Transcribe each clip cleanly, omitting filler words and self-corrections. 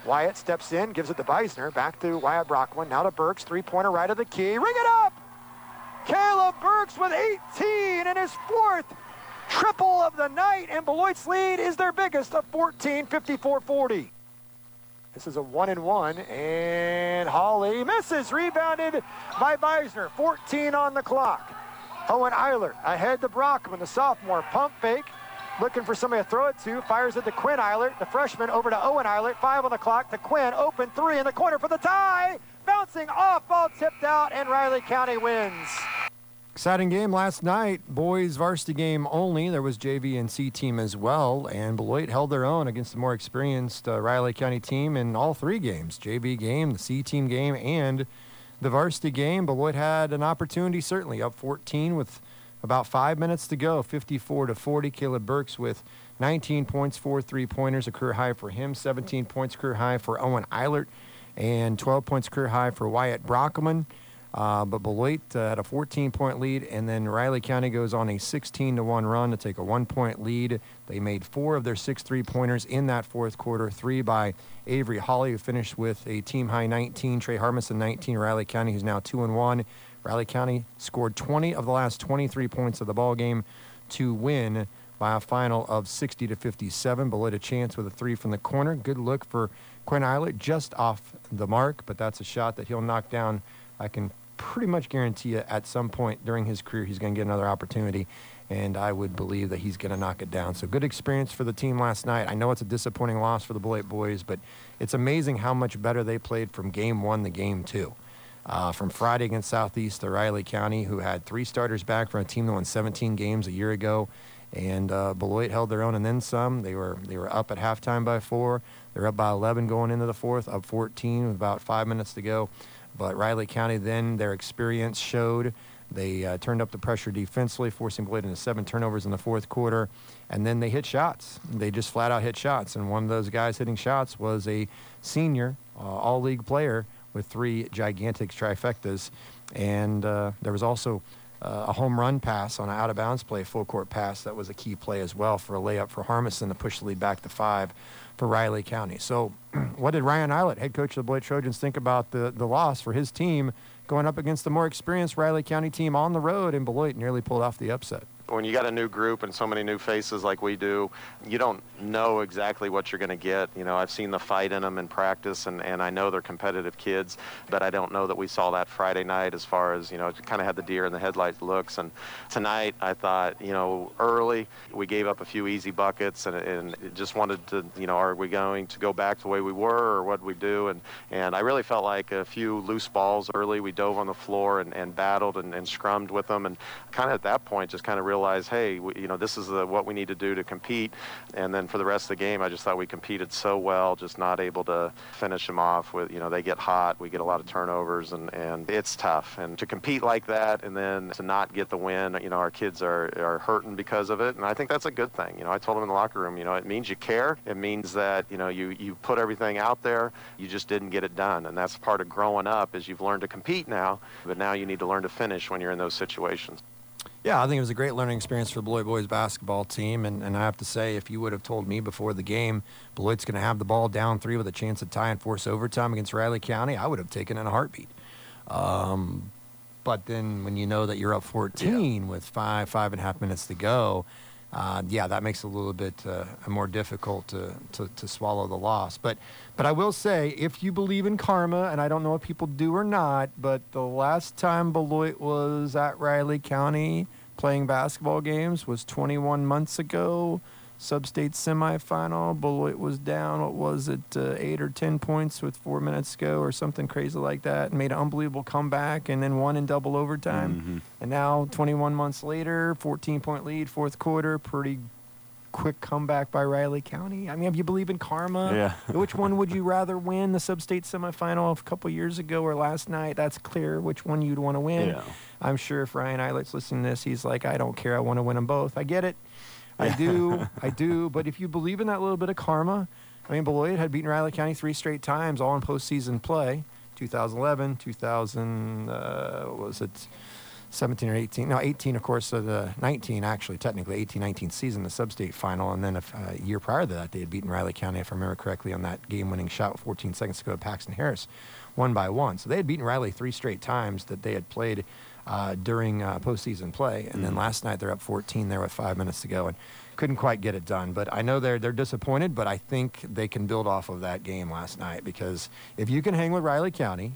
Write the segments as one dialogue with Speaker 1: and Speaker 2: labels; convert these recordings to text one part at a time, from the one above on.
Speaker 1: Wyatt steps in, gives it to Beisner. Back to Wyatt Brockman. Now to Burks. Three-pointer right of the key. Ring it up! Caleb Burks with 18 in his fourth triple of the night, and Beloit's lead is their biggest of 14, 54-40. This is a 1-and-1, and Hawley misses. Rebounded by Beisner. 14 on the clock. Owen Eilert ahead to Brockman, the sophomore. Pump fake. Looking for somebody to throw it to. Fires it to Quinn Eilert, the freshman, over to Owen Eilert. 5 on the clock to Quinn. Open three in the corner for the tie. Bouncing off, ball tipped out, and Riley County wins.
Speaker 2: Exciting game last night. Boys varsity game only. There was JV and C team as well, and Beloit held their own against the more experienced Riley County team in all three games. JV game, the C team game, and the varsity game. Beloit had an opportunity, certainly, up 14 with about 5 minutes to go, 54-40. Caleb Burks with 19 points, 4 3-pointers, a career high for him. 17 points, career high for Owen Eilert, and 12 points, career high for Wyatt Brockman. But Beloit had a 14-point lead, and then Riley County goes on a 16-1 run to take a 1-point lead. They made 4 of their 6 3-pointers in that fourth quarter, 3 by Avery Hawley, who finished with a team-high 19, Trey Harmison 19, Riley County, who's now 2-1. Riley County scored 20 of the last 23 points of the ball game to win by a final of 60-57. Beloit a chance with a 3 from the corner. Good look for Quinn Eilert, just off the mark, but that's a shot that he'll knock down. I can pretty much guarantee you at some point during his career he's going to get another opportunity, and I would believe that he's going to knock it down. So good experience for the team last night. I know it's a disappointing loss for the Beloit boys, but it's amazing how much better they played from game 1 to game 2. From Friday against Southeast to Riley County, who had 3 starters back from a team that won 17 games a year ago, and Beloit held their own and then some. They were up at halftime by 4. They're up by 11 going into the fourth, up 14 with about 5 minutes to go. But Riley County then, their experience showed. They turned up the pressure defensively, forcing Beloit into 7 turnovers in the fourth quarter. And then they hit shots. They just flat out hit shots. And one of those guys hitting shots was a senior all-league player with 3 gigantic trifectas. And there was also a home run pass on an out-of-bounds play, full-court pass. That was a key play as well for a layup for Harmison to push the lead back to 5 for Riley County. So what did Ryan Eilert, head coach of the Beloit Trojans, think about the loss for his team going up against the more experienced Riley County team on the road, and Beloit nearly pulled off the upset?
Speaker 3: When you got a new group and so many new faces like we do, you don't know exactly what you're going to get. You know, I've seen the fight in them in practice, and I know they're competitive kids, but I don't know that we saw that Friday night as far as, you know, it kind of had the deer in the headlights looks. And tonight, I thought, you know, early, we gave up a few easy buckets and just wanted to, you know, are we going to go back the way we were or what we do? And I really felt like a few loose balls early. We dove on the floor and battled and scrummed with them, and kind of at that point just kind of realize, hey, you know, this is what we need to do to compete. And then for the rest of the game, I just thought we competed so well, just not able to finish them off with, you know, they get hot, we get a lot of turnovers, and it's tough. And to compete like that and then to not get the win, you know, our kids are hurting because of it. And I think that's a good thing. You know, I told them in the locker room, you know, it means you care. It means that, you know, you put everything out there, you just didn't get it done. And that's part of growing up, is you've learned to compete now, but now you need to learn to finish when you're in those situations.
Speaker 2: Yeah, I think it was a great learning experience for the Beloit boys basketball team, and I have to say, if you would have told me before the game Beloit's going to have the ball down 3 with a chance to tie and force overtime against Riley County, I would have taken it in a heartbeat. But then when you know that you're up 14 with 5.5 minutes to go, that makes it a little bit more difficult to swallow the loss. But I will say, if you believe in karma, and I don't know if people do or not, but the last time Beloit was at Riley County playing basketball games was 21 months ago. Sub-state semifinal. Beloit was down, 8 or 10 points with 4 minutes to go or something crazy like that, and made an unbelievable comeback and then won in double overtime. Mm-hmm. And now, 21 months later, 14-point lead, fourth quarter, pretty quick comeback by Riley County. I mean, if you believe in karma, which one would you rather win, the sub-state semifinal of a couple years ago or last night? That's clear which one you'd want to win. Yeah. I'm sure if Ryan Eilert's listening to this, he's like, I don't care, I want to win them both. I get it. I do. But if you believe in that little bit of karma, I mean, Beloit had beaten Riley County 3 straight times, all in postseason play. 2011, 17 or 18. No, 18, of course, the 19, actually, technically 18-19 season, the sub-state final. And then a year prior to that, they had beaten Riley County, if I remember correctly, on that game-winning shot with 14 seconds to go. Paxton Harris 1-1. So they had beaten Riley 3 straight times that they had played during postseason play. And then last night, they're up 14 there with 5 minutes to go and couldn't quite get it done. But I know they're disappointed, but I think they can build off of that game last night, because if you can hang with Riley County,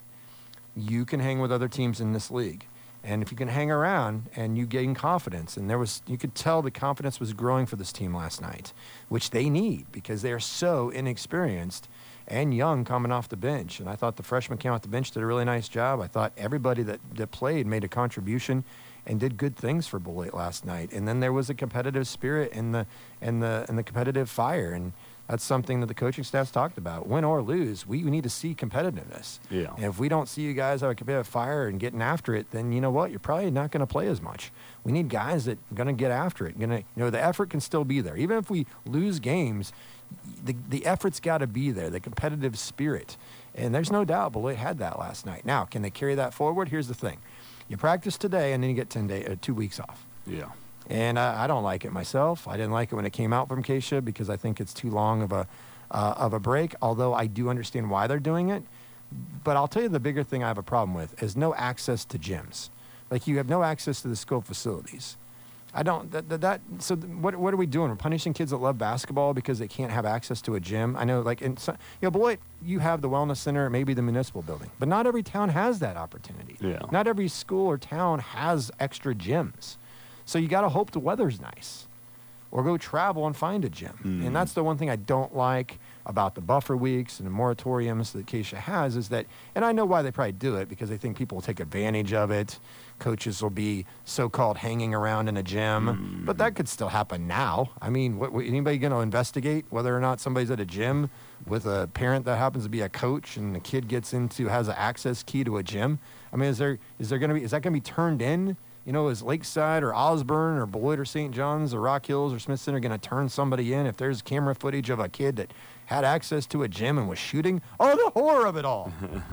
Speaker 2: you can hang with other teams in this league. And if you can hang around and you gain confidence, and you could tell the confidence was growing for this team last night, which they need because they are so inexperienced and young coming off the bench. And I thought the freshman came off the bench did a really nice job. I thought everybody that played made a contribution and did good things for Beloit last night. And then there was a competitive spirit and the competitive fire. And that's something that the coaching staff's talked about. Win or lose, we need to see competitiveness.
Speaker 4: Yeah.
Speaker 2: And if we don't see you guys have a competitive fire and getting after it, then you know what? You're probably not going to play as much. We need guys that are going to get after it. The effort can still be there. Even if we lose games, the effort's got to be there, the competitive spirit. And there's no doubt Beloit had that last night. Now, can they carry that forward? Here's the thing. You practice today, and then you get 2 weeks off.
Speaker 4: Yeah.
Speaker 2: And I don't like it myself. I didn't like it when it came out from Keisha because I think it's too long of a break, although I do understand why they're doing it. But I'll tell you the bigger thing I have a problem with is no access to gyms. Like, you have no access to the school facilities. I don't, so what are we doing? We're punishing kids that love basketball because they can't have access to a gym. I know, like, Beloit, you have the wellness center, maybe the municipal building, but not every town has that opportunity.
Speaker 4: Yeah.
Speaker 2: Not every school or town has extra gyms. So you got to hope the weather's nice or go travel and find a gym. And that's the one thing I don't like about the buffer weeks and the moratoriums that Keisha has is that, and I know why they probably do it, because they think people will take advantage of it. Coaches will be so-called hanging around in a gym, but that could still happen now. I mean, anybody going to investigate whether or not somebody's at a gym with a parent that happens to be a coach and the kid has an access key to a gym? I mean, is that going to be turned in? Is Lakeside or Osborne or Beloit or St. John's or Rock Hills or Smith Center going to turn somebody in if there's camera footage of a kid that had access to a gym and was shooting? Oh, the horror of it all.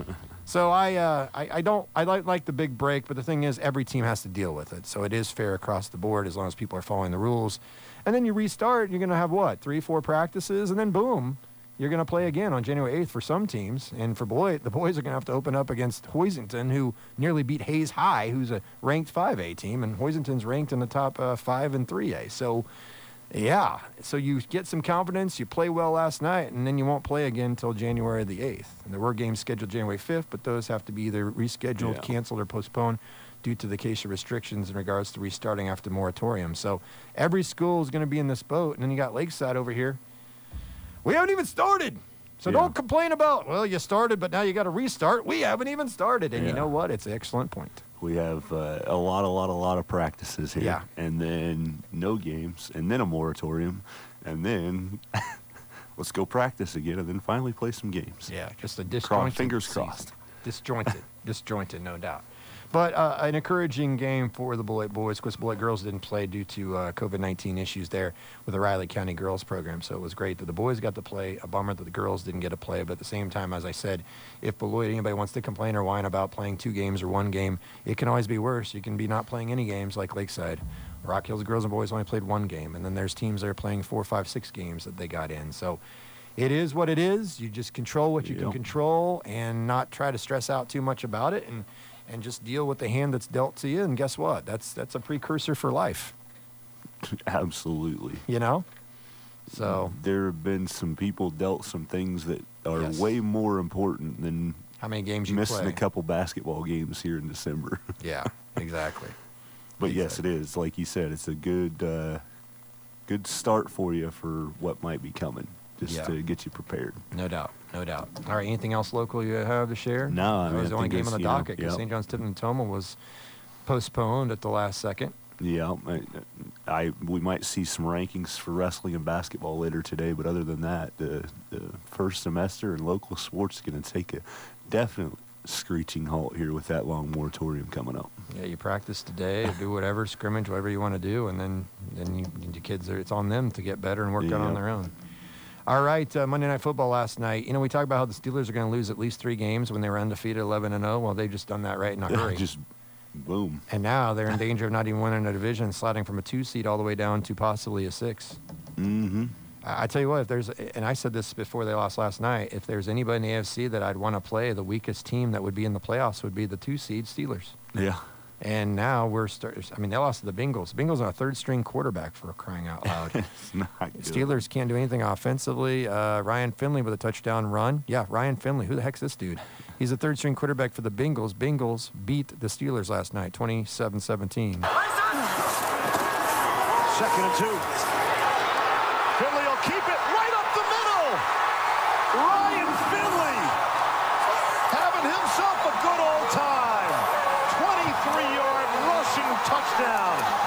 Speaker 2: So I like the big break, but the thing is every team has to deal with it. So it is fair across the board as long as people are following the rules. And then you restart, you're going to have 3-4 practices, and then boom, you're going to play again on January 8th for some teams. And for Beloit, the boys are going to have to open up against Hoisington, who nearly beat Hayes High, who's a ranked 5A team, and Hoisington's ranked in the top 5 and 3A. So, yeah. So you get some confidence, you play well last night, and then you won't play again until January the 8th. And there were games scheduled January 5th, but those have to be either rescheduled, canceled, or postponed due to the Keisha restrictions in regards to restarting after moratorium. So every school is going to be in this boat, and then you got Lakeside over here. We haven't even started. So don't complain about, you started, but now you got to restart. We haven't even started. And you know what? It's an excellent point.
Speaker 4: We have a lot of practices here.
Speaker 2: Yeah.
Speaker 4: And then no games, and then a moratorium, and then let's go practice again, and then finally play some games.
Speaker 2: Yeah, just a disjointed
Speaker 4: Fingers
Speaker 2: season.
Speaker 4: crossed.
Speaker 2: Disjointed, no doubt. But an encouraging game for the Beloit boys, because Beloit girls didn't play due to COVID-19 issues there with the Riley County girls program. So it was great that the boys got to play. A bummer that the girls didn't get to play. But at the same time, as I said, if Beloit, anybody wants to complain or whine about playing 2 games or 1 game, it can always be worse. You can be not playing any games like Lakeside. Rock Hills girls and boys only played 1 game. And then there's teams that are playing 4, 5, 6 games that they got in. So it is what it is. You just control what you can control and not try to stress out too much about it. And just deal with the hand that's dealt to you, and guess what? That's a precursor for life.
Speaker 4: Absolutely.
Speaker 2: So
Speaker 4: there have been some people dealt some things that are way more important than
Speaker 2: how many games you
Speaker 4: missing
Speaker 2: play.
Speaker 4: a couple basketball games here in December.
Speaker 2: Yeah, exactly.
Speaker 4: But yes, it is. Like you said, it's a good start for you for what might be coming, just to get you prepared.
Speaker 2: No doubt. All right, anything else local you have to share?
Speaker 4: No,
Speaker 2: that was the only game on the docket because St. John's Tipton Toma was postponed at the last second.
Speaker 4: Yeah, we might see some rankings for wrestling and basketball later today, but other than that, the first semester in local sports is going to take a definite screeching halt here with that long moratorium coming up.
Speaker 2: Yeah, you practice today, do whatever, scrimmage, whatever you want to do, and then your kids, it's on them to get better and work out on their own. All right, Monday Night Football last night. We talked about how the Steelers are going to lose at least 3 games when they were undefeated 11-0. Well, they've just done that right in a hurry.
Speaker 4: Boom.
Speaker 2: And now they're in danger of not even winning a division, sliding from a 2 seed all the way down to possibly a 6.
Speaker 4: Mm-hmm.
Speaker 2: I tell you what, if there's, and I said this before they lost last night, if there's anybody in the AFC that I'd want to play, the weakest team that would be in the playoffs would be the 2 seed Steelers.
Speaker 4: Yeah.
Speaker 2: And now they lost to the Bengals. Bengals are a third-string quarterback, for crying out loud.
Speaker 4: It's not good.
Speaker 2: Steelers can't do anything offensively. Ryan Finley with a touchdown run. Yeah, Ryan Finley. Who the heck's this dude? He's a third-string quarterback for the Bengals. Bengals beat the Steelers last night, 27-17.
Speaker 5: 2nd and 2. Finley will keep it right up the middle. Ryan Finley having himself a good old time. 23-yard rushing touchdown.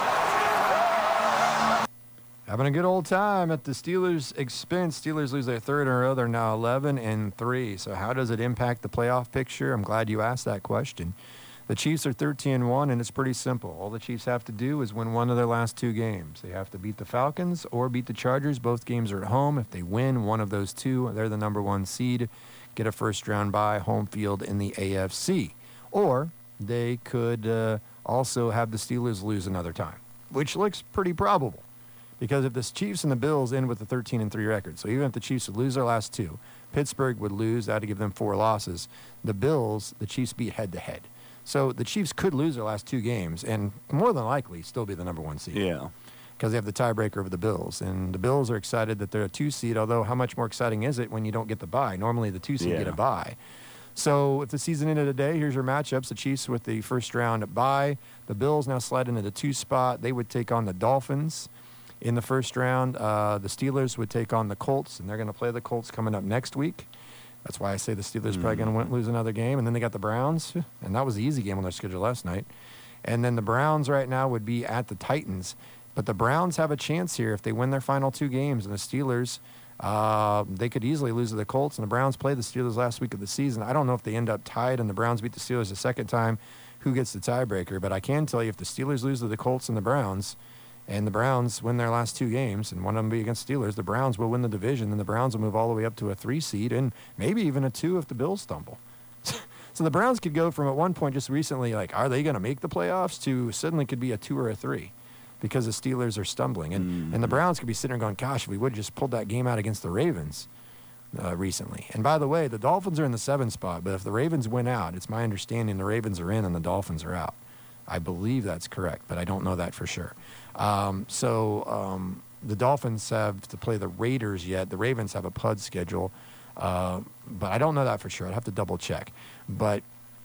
Speaker 2: Having a good old time at the Steelers' expense. Steelers lose their third in a row. They're now 11-3. So how does it impact the playoff picture? I'm glad you asked that question. The Chiefs are 13-1, and it's pretty simple. All the Chiefs have to do is win one of their last 2 games. They have to beat the Falcons or beat the Chargers. Both games are at home. If they win one of those 2, they're the number 1 seed, get a first-round bye, home field in the AFC. Or they could also have the Steelers lose another time, which looks pretty probable. Because if the Chiefs and the Bills end with a 13-3 record, so even if the Chiefs would lose their last 2, Pittsburgh would lose. That would give them 4 losses. The Bills, the Chiefs beat head-to-head. So the Chiefs could lose their last 2 games and more than likely still be the number 1 seed.
Speaker 4: Yeah.
Speaker 2: Because they have the tiebreaker over the Bills. And the Bills are excited that they're a 2 seed, although how much more exciting is it when you don't get the bye? Normally the 2 seed get a bye. So if the season ended today, here's your matchups. The Chiefs with the first round bye. The Bills now slide into the 2 spot. They would take on the Dolphins in the first round. The Steelers would take on the Colts, and they're going to play the Colts coming up next week. That's why I say the Steelers are probably going to lose another game. And then they got the Browns, and that was the easy game on their schedule last night. And then the Browns right now would be at the Titans. But the Browns have a chance here if they win their final 2 games. And the Steelers, they could easily lose to the Colts. And the Browns played the Steelers last week of the season. I don't know if they end up tied and the Browns beat the Steelers a second time, who gets the tiebreaker. But I can tell you if the Steelers lose to the Colts and the Browns win their last 2 games, and one of them be against Steelers, the Browns will win the division, and the Browns will move all the way up to a 3 seed and maybe even a 2 if the Bills stumble. So the Browns could go from at one point just recently, like, are they going to make the playoffs, to suddenly could be a 2 or a 3 because the Steelers are stumbling. And the Browns could be sitting there going, gosh, if we would have just pulled that game out against the Ravens recently. And by the way, the Dolphins are in the 7 spot, but if the Ravens win out, it's my understanding the Ravens are in and the Dolphins are out. I believe that's correct, but I don't know that for sure. The Dolphins have to play the Raiders yet. The Ravens have a PUD schedule, but I don't know that for sure. I'd have to double check. But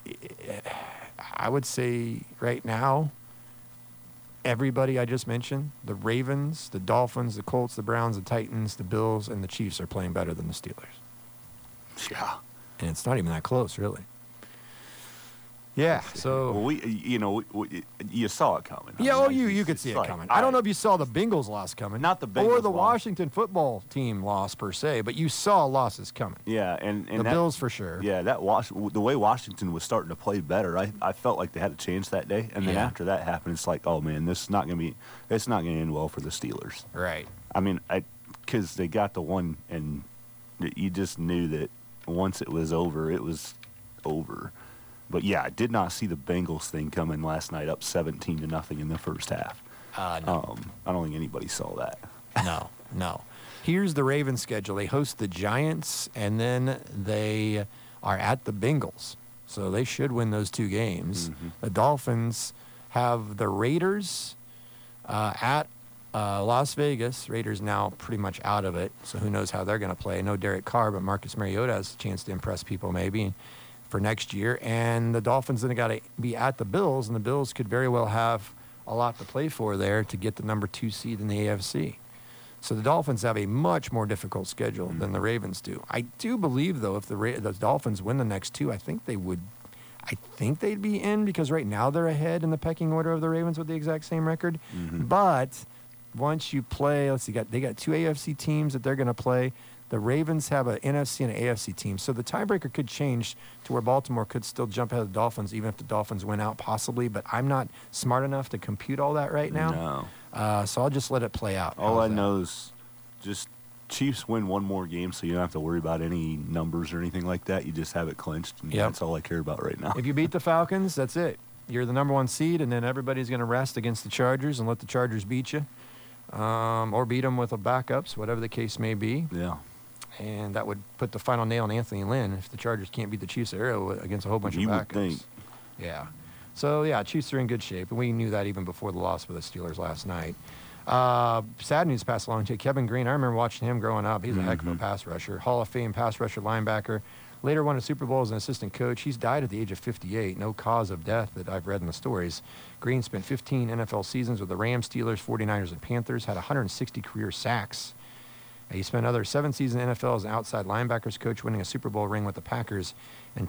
Speaker 2: I would say right now, everybody I just mentioned, the Ravens, the Dolphins, the Colts, the Browns, the Titans, the Bills, and the Chiefs are playing better than the Steelers.
Speaker 4: Yeah.
Speaker 2: And it's not even that close, really. Yeah, so...
Speaker 4: Well, you saw it coming.
Speaker 2: Yeah, you could see it coming. I don't know if you saw the Bengals loss coming.
Speaker 4: Not the Bengals
Speaker 2: or the
Speaker 4: loss.
Speaker 2: Washington football team loss, per se, but you saw losses coming.
Speaker 4: Yeah, and
Speaker 2: the Bills for sure.
Speaker 4: Yeah, the way Washington was starting to play better, I felt like they had a chance that day. And then after that happened, it's like, oh, man, it's not going to end well for the Steelers.
Speaker 2: Right.
Speaker 4: I mean, because they got the one, and you just knew that once it was over, it was over. But, yeah, I did not see the Bengals thing coming last night up 17-0 in the first half.
Speaker 2: No.
Speaker 4: I don't think anybody saw that.
Speaker 2: No. Here's the Ravens schedule. They host the Giants, and then they are at the Bengals. So they should win those 2 games. Mm-hmm. The Dolphins have the Raiders at Las Vegas. Raiders now pretty much out of it, so who knows how they're going to play. No Derek Carr, but Marcus Mariota has a chance to impress people maybe for next year. And the Dolphins then got to be at the Bills, and the Bills could very well have a lot to play for there to get the number 2 seed in the AFC. So the Dolphins have a much more difficult schedule than the Ravens do. I do believe, though, if the Dolphins win the next 2, I think they'd be in, because right now they're ahead in the pecking order of the Ravens with the exact same record. Mm-hmm. But once you play, they got 2 AFC teams that they're going to play. The Ravens have an NFC and an AFC team. So the tiebreaker could change to where Baltimore could still jump ahead of the Dolphins, even if the Dolphins win out, possibly. But I'm not smart enough to compute all that right now.
Speaker 4: No.
Speaker 2: So I'll just let it play out.
Speaker 4: All I know is just Chiefs win one more game, so you don't have to worry about any numbers or anything like that. You just have it clinched, and that's all I care about right now.
Speaker 2: If you beat the Falcons, that's it. you're the number 1 seed, and then everybody's going to rest against the Chargers and let the Chargers beat you, or beat them with a backups, whatever the case may be.
Speaker 4: Yeah.
Speaker 2: And that would put the final nail on Anthony Lynn if the Chargers can't beat the Chiefs at Arrowhead against a whole bunch
Speaker 4: You
Speaker 2: of
Speaker 4: would
Speaker 2: backups.
Speaker 4: think.
Speaker 2: Yeah. So, yeah, Chiefs are in good shape, and we knew that even before the loss for the Steelers last night. Sad news passed along to Kevin Green. I remember watching him growing up. He's a heck of a pass rusher, Hall of Fame pass rusher, linebacker. Later won a Super Bowl as an assistant coach. He's died at the age of 58. No cause of death that I've read in the stories. Green spent 15 NFL seasons with the Rams, Steelers, 49ers, and Panthers, had 160 career sacks. He spent another 7 seasons in the NFL as an outside linebackers coach, winning a Super Bowl ring with the Packers in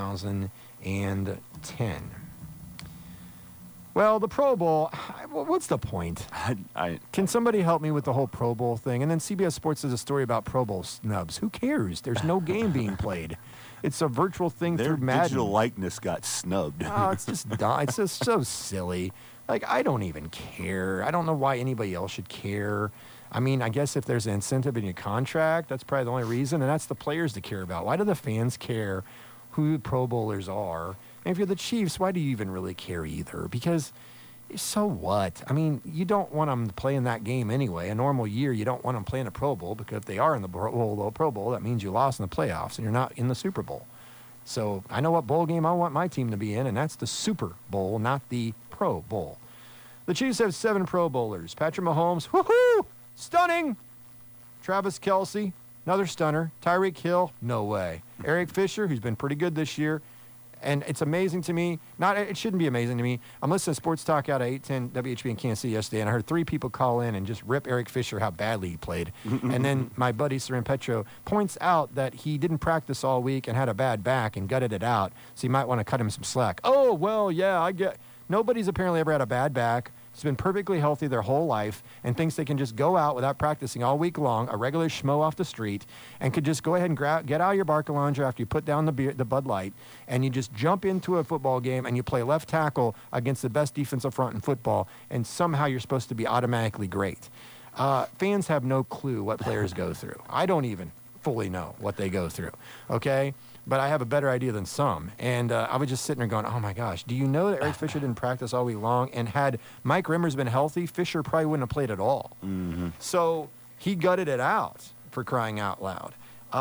Speaker 2: 2010. Well, the Pro Bowl, what's the point? Can somebody help me with the whole Pro Bowl thing? And then CBS Sports does a story about Pro Bowl snubs. Who cares? There's no game being played. It's a virtual thing
Speaker 4: Their
Speaker 2: through Madden.
Speaker 4: digital likeness got snubbed.
Speaker 2: Oh, it's just dumb. It's just so silly. Like, I don't even care. I don't know why anybody else should care. I mean, I guess if there's an incentive in your contract, that's probably the only reason, and that's the players to care about. Why do the fans care who Pro Bowlers are? And if you're the Chiefs, why do you even really care either? Because so what? I mean, you don't want them to play in that game anyway. A normal year, you don't want them playing a Pro Bowl, because if they are in the Pro Bowl, that means you lost in the playoffs and you're not in the Super Bowl. So I know what bowl game I want my team to be in, and that's the Super Bowl, not the Pro Bowl. The Chiefs have 7 Pro Bowlers. Patrick Mahomes, woohoo, stunning. Travis Kelce, another stunner. Tyreek Hill, no way. Eric Fisher, who's been pretty good this year. And it's amazing to me. It shouldn't be amazing to me. I'm listening to Sports Talk out of 810 WHB in Kansas City yesterday, and I heard 3 people call in and just rip Eric Fisher how badly he played. And then my buddy, Sarin Petro, points out that he didn't practice all week and had a bad back and gutted it out, so you might want to cut him some slack. Oh, well, yeah, I get. Nobody's apparently ever had a bad back. He's been perfectly healthy their whole life and thinks they can just go out without practicing all week long, a regular schmo off the street, and could just go ahead and get out of your Barcalonger after you put down the Bud Light, and you just jump into a football game and you play left tackle against the best defensive front in football, and somehow you're supposed to be automatically great. Fans have no clue what players go through. I don't even fully know what they go through, okay? But I have a better idea than some. And I was just sitting there going, oh, my gosh, do you know that Eric Fisher didn't practice all week long? And had Mike Rimmers been healthy, Fisher probably wouldn't have played at all. Mm-hmm. So he gutted it out, for crying out loud.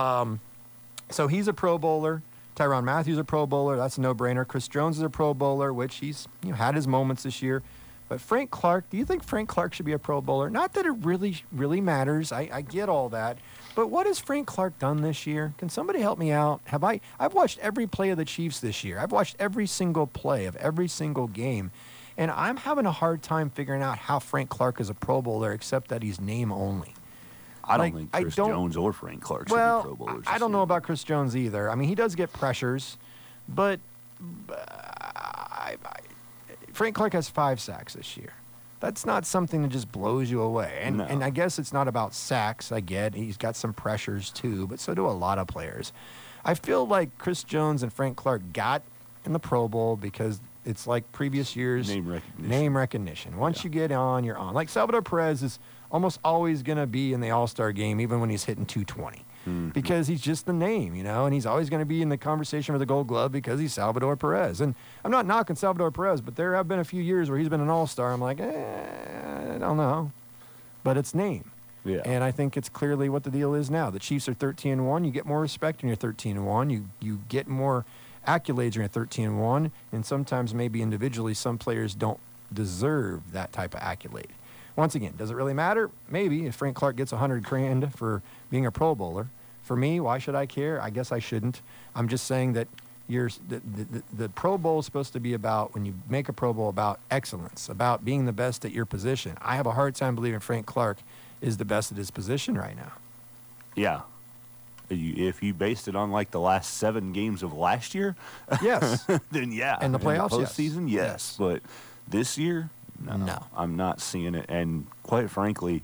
Speaker 2: So he's a Pro Bowler. Tyrann Mathieu's a Pro Bowler. That's a no-brainer. Chris Jones is a Pro Bowler, which he's had his moments this year. But Frank Clark, do you think Frank Clark should be a Pro Bowler? Not that it really, really matters. I get all that. But what has Frank Clark done this year? Can somebody help me out? I've watched every play of the Chiefs this year. I've watched every single play of every single game. And I'm having a hard time figuring out how Frank Clark is a Pro Bowler, except that he's name only.
Speaker 4: I don't think Chris Jones or Frank Clark should be Pro Bowlers.
Speaker 2: I don't know about Chris Jones either. I mean, he does get pressures, but Frank Clark has 5 sacks this year. That's not something that just blows you away. And I guess it's not about sacks. I get he's got some pressures too, but so do a lot of players. I feel like Chris Jones and Frank Clark got in the Pro Bowl because it's like previous years. Name recognition. Once you get on, you're on. Like Salvador Perez is almost always going to be in the All-Star game, even when he's hitting 220. Because he's just the name, and he's always going to be in the conversation for the Gold Glove because he's Salvador Perez. And I'm not knocking Salvador Perez, but there have been a few years where he's been an all-star. I'm like, I don't know. But it's name. Yeah. And I think it's clearly what the deal is now. The Chiefs are 13-1. You get more respect when you're 13-1. You get more accolades when you're 13-1. And sometimes maybe individually some players don't deserve that type of accolade. Once again, does it really matter? Maybe if Frank Clark gets $100,000 for being a Pro Bowler. For me, why should I care? I guess I shouldn't. I'm just saying that the Pro Bowl is supposed to be about, when you make a Pro Bowl, about excellence, about being the best at your position. I have a hard time believing Frank Clark is the best at his position right now.
Speaker 4: Yeah. If you based it on like the last 7 games of last year,
Speaker 2: yes,
Speaker 4: then yeah.
Speaker 2: And the playoffs,
Speaker 4: postseason, yes. But this year, no, I'm not seeing it. And quite frankly,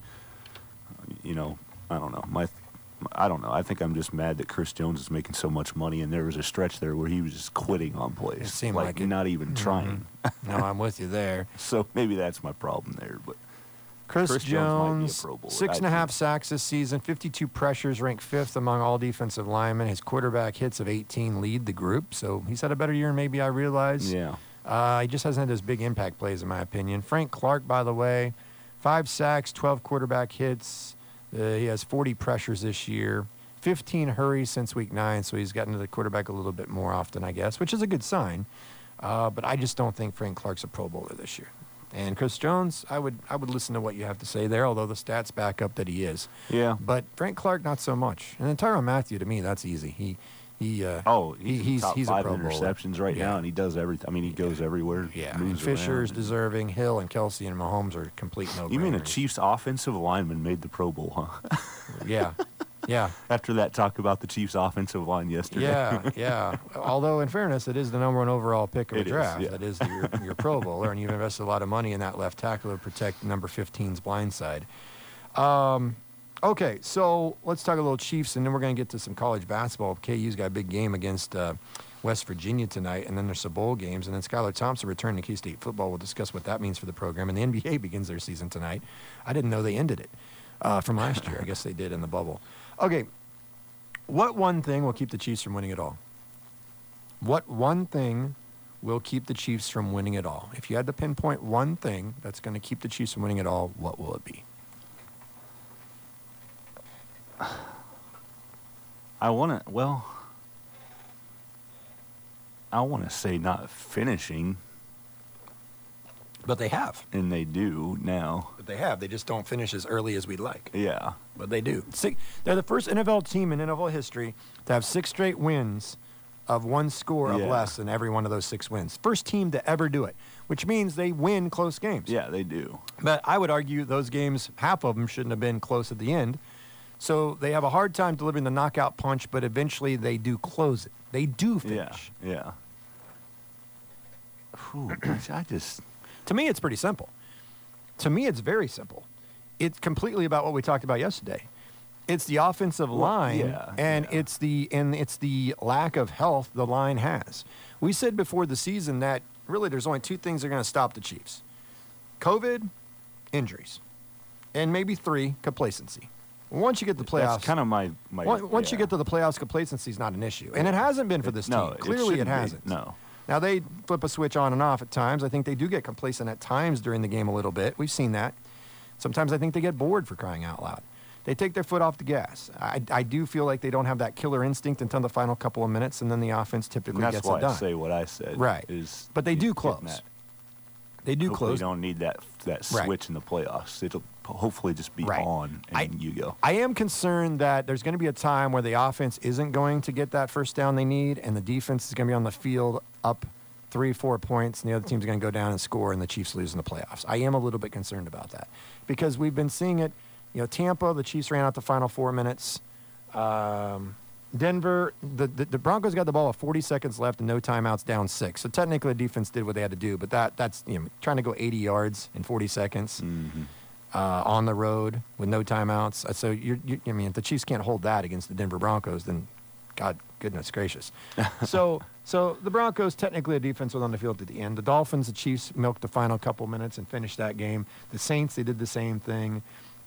Speaker 4: I don't know. I don't know. I think I'm just mad that Chris Jones is making so much money, and there was a stretch there where he was just quitting on plays.
Speaker 2: It seemed like it.
Speaker 4: Not even trying.
Speaker 2: No, I'm with you there.
Speaker 4: So maybe that's my problem there. But
Speaker 2: Chris Jones, 6.5 sacks this season, 52 pressures, ranked 5th among all defensive linemen. His quarterback hits of 18 lead the group, so he's had a better year than maybe I realized.
Speaker 4: Yeah.
Speaker 2: He just hasn't had those big impact plays, in my opinion. Frank Clark, by the way, 5 sacks, 12 quarterback hits. He has 40 pressures this year, 15 hurries since week 9, so he's gotten to the quarterback a little bit more often, I guess, which is a good sign. But I just don't think Frank Clark's a Pro Bowler this year. And Chris Jones, I would listen to what you have to say there, although the stats back up that he is.
Speaker 4: Yeah.
Speaker 2: But Frank Clark, not so much. And then Tyrann Mathieu, to me, that's easy.
Speaker 4: He's
Speaker 2: he's
Speaker 4: top
Speaker 2: a Pro
Speaker 4: 5
Speaker 2: Bowler.
Speaker 4: interceptions right now, and he does everything. I mean, he goes everywhere.
Speaker 2: Yeah,
Speaker 4: moves
Speaker 2: Fisher's
Speaker 4: around.
Speaker 2: deserving. Hill and Kelsey and Mahomes are complete no-brainers.
Speaker 4: You mean a Chiefs offensive lineman made the Pro Bowl, huh?
Speaker 2: Yeah, yeah.
Speaker 4: After that talk about the Chiefs offensive line yesterday.
Speaker 2: Yeah. Although, in fairness, it is the number 1 overall pick of the
Speaker 4: It is,
Speaker 2: draft.
Speaker 4: yeah.
Speaker 2: That is your Pro Bowler, and you've invested a lot of money in that left tackle to protect number 15's blind side. Okay, so let's talk a little Chiefs, and then we're going to get to some college basketball. KU's got a big game against West Virginia tonight, and then there's some bowl games, and then Skylar Thompson returning to K-State football. We'll discuss what that means for the program, and the NBA begins their season tonight. I didn't know they ended it from last year. I guess they did in the bubble. Okay, what one thing will keep the Chiefs from winning it all? What one thing will keep the Chiefs from winning it all? If you had to pinpoint one thing that's going to keep the Chiefs from winning it all, what will it be?
Speaker 4: I want to say not finishing,
Speaker 2: But they have.
Speaker 4: and they do now.
Speaker 2: But they have. They just don't finish as early as we'd like.
Speaker 4: Yeah.
Speaker 2: But they do. They're the first NFL team in NFL history to have 6 straight wins of 1 score of
Speaker 4: Yeah.
Speaker 2: less than every one of those 6 wins. First team to ever do it, which means they win close games.
Speaker 4: Yeah, they do.
Speaker 2: But I would argue those games, half of them shouldn't have been close at the end. So they have a hard time delivering the knockout punch, but eventually they do close it. They do finish.
Speaker 4: Yeah. Ooh, gosh,
Speaker 2: To me, it's pretty simple. To me, it's very simple. It's completely about what we talked about yesterday. It's the offensive line,
Speaker 4: yeah,
Speaker 2: and
Speaker 4: yeah.
Speaker 2: it's the lack of health the line has. We said before the season that really there's only 2 things that are going to stop the Chiefs: COVID, injuries, and maybe 3, complacency. Once you get the playoffs,
Speaker 4: That's kind of my
Speaker 2: once you
Speaker 4: yeah.
Speaker 2: get to the playoffs, complacency is not an issue, and it hasn't been for this team.
Speaker 4: No,
Speaker 2: Clearly, it
Speaker 4: shouldn't be.
Speaker 2: hasn't.
Speaker 4: No.
Speaker 2: Now, they flip a switch on and off at times. I think they do get complacent at times during the game a little bit. We've seen that. Sometimes I think they get bored, for crying out loud. They take their foot off the gas. I do feel like they don't have that killer instinct until the final couple of minutes, and then the offense typically
Speaker 4: And that's
Speaker 2: gets
Speaker 4: why
Speaker 2: it done.
Speaker 4: I say what I said.
Speaker 2: Right. But they do
Speaker 4: getting
Speaker 2: close.
Speaker 4: that.
Speaker 2: They do
Speaker 4: Hopefully
Speaker 2: close.
Speaker 4: you don't need that
Speaker 2: Right.
Speaker 4: switch in the playoffs. It'll hopefully just be
Speaker 2: Right.
Speaker 4: on, and you go.
Speaker 2: I am concerned that there's going to be a time where the offense isn't going to get that first down they need, and the defense is going to be on the field up 3-4 points, and the other team's going to go down and score, and the Chiefs lose in the playoffs. I am a little bit concerned about that because we've been seeing it. You know, Tampa, the Chiefs ran out the final 4 minutes. Denver, the Broncos got the ball with 40 seconds left and no timeouts, down 6. So technically, the defense did what they had to do, but that's trying to go 80 yards in 40 seconds on the road with no timeouts. So if the Chiefs can't hold that against the Denver Broncos, then goodness gracious. So the Broncos, technically a defense was on the field at the end. The Dolphins, the Chiefs milked the final couple minutes and finished that game. The Saints, they did the same thing.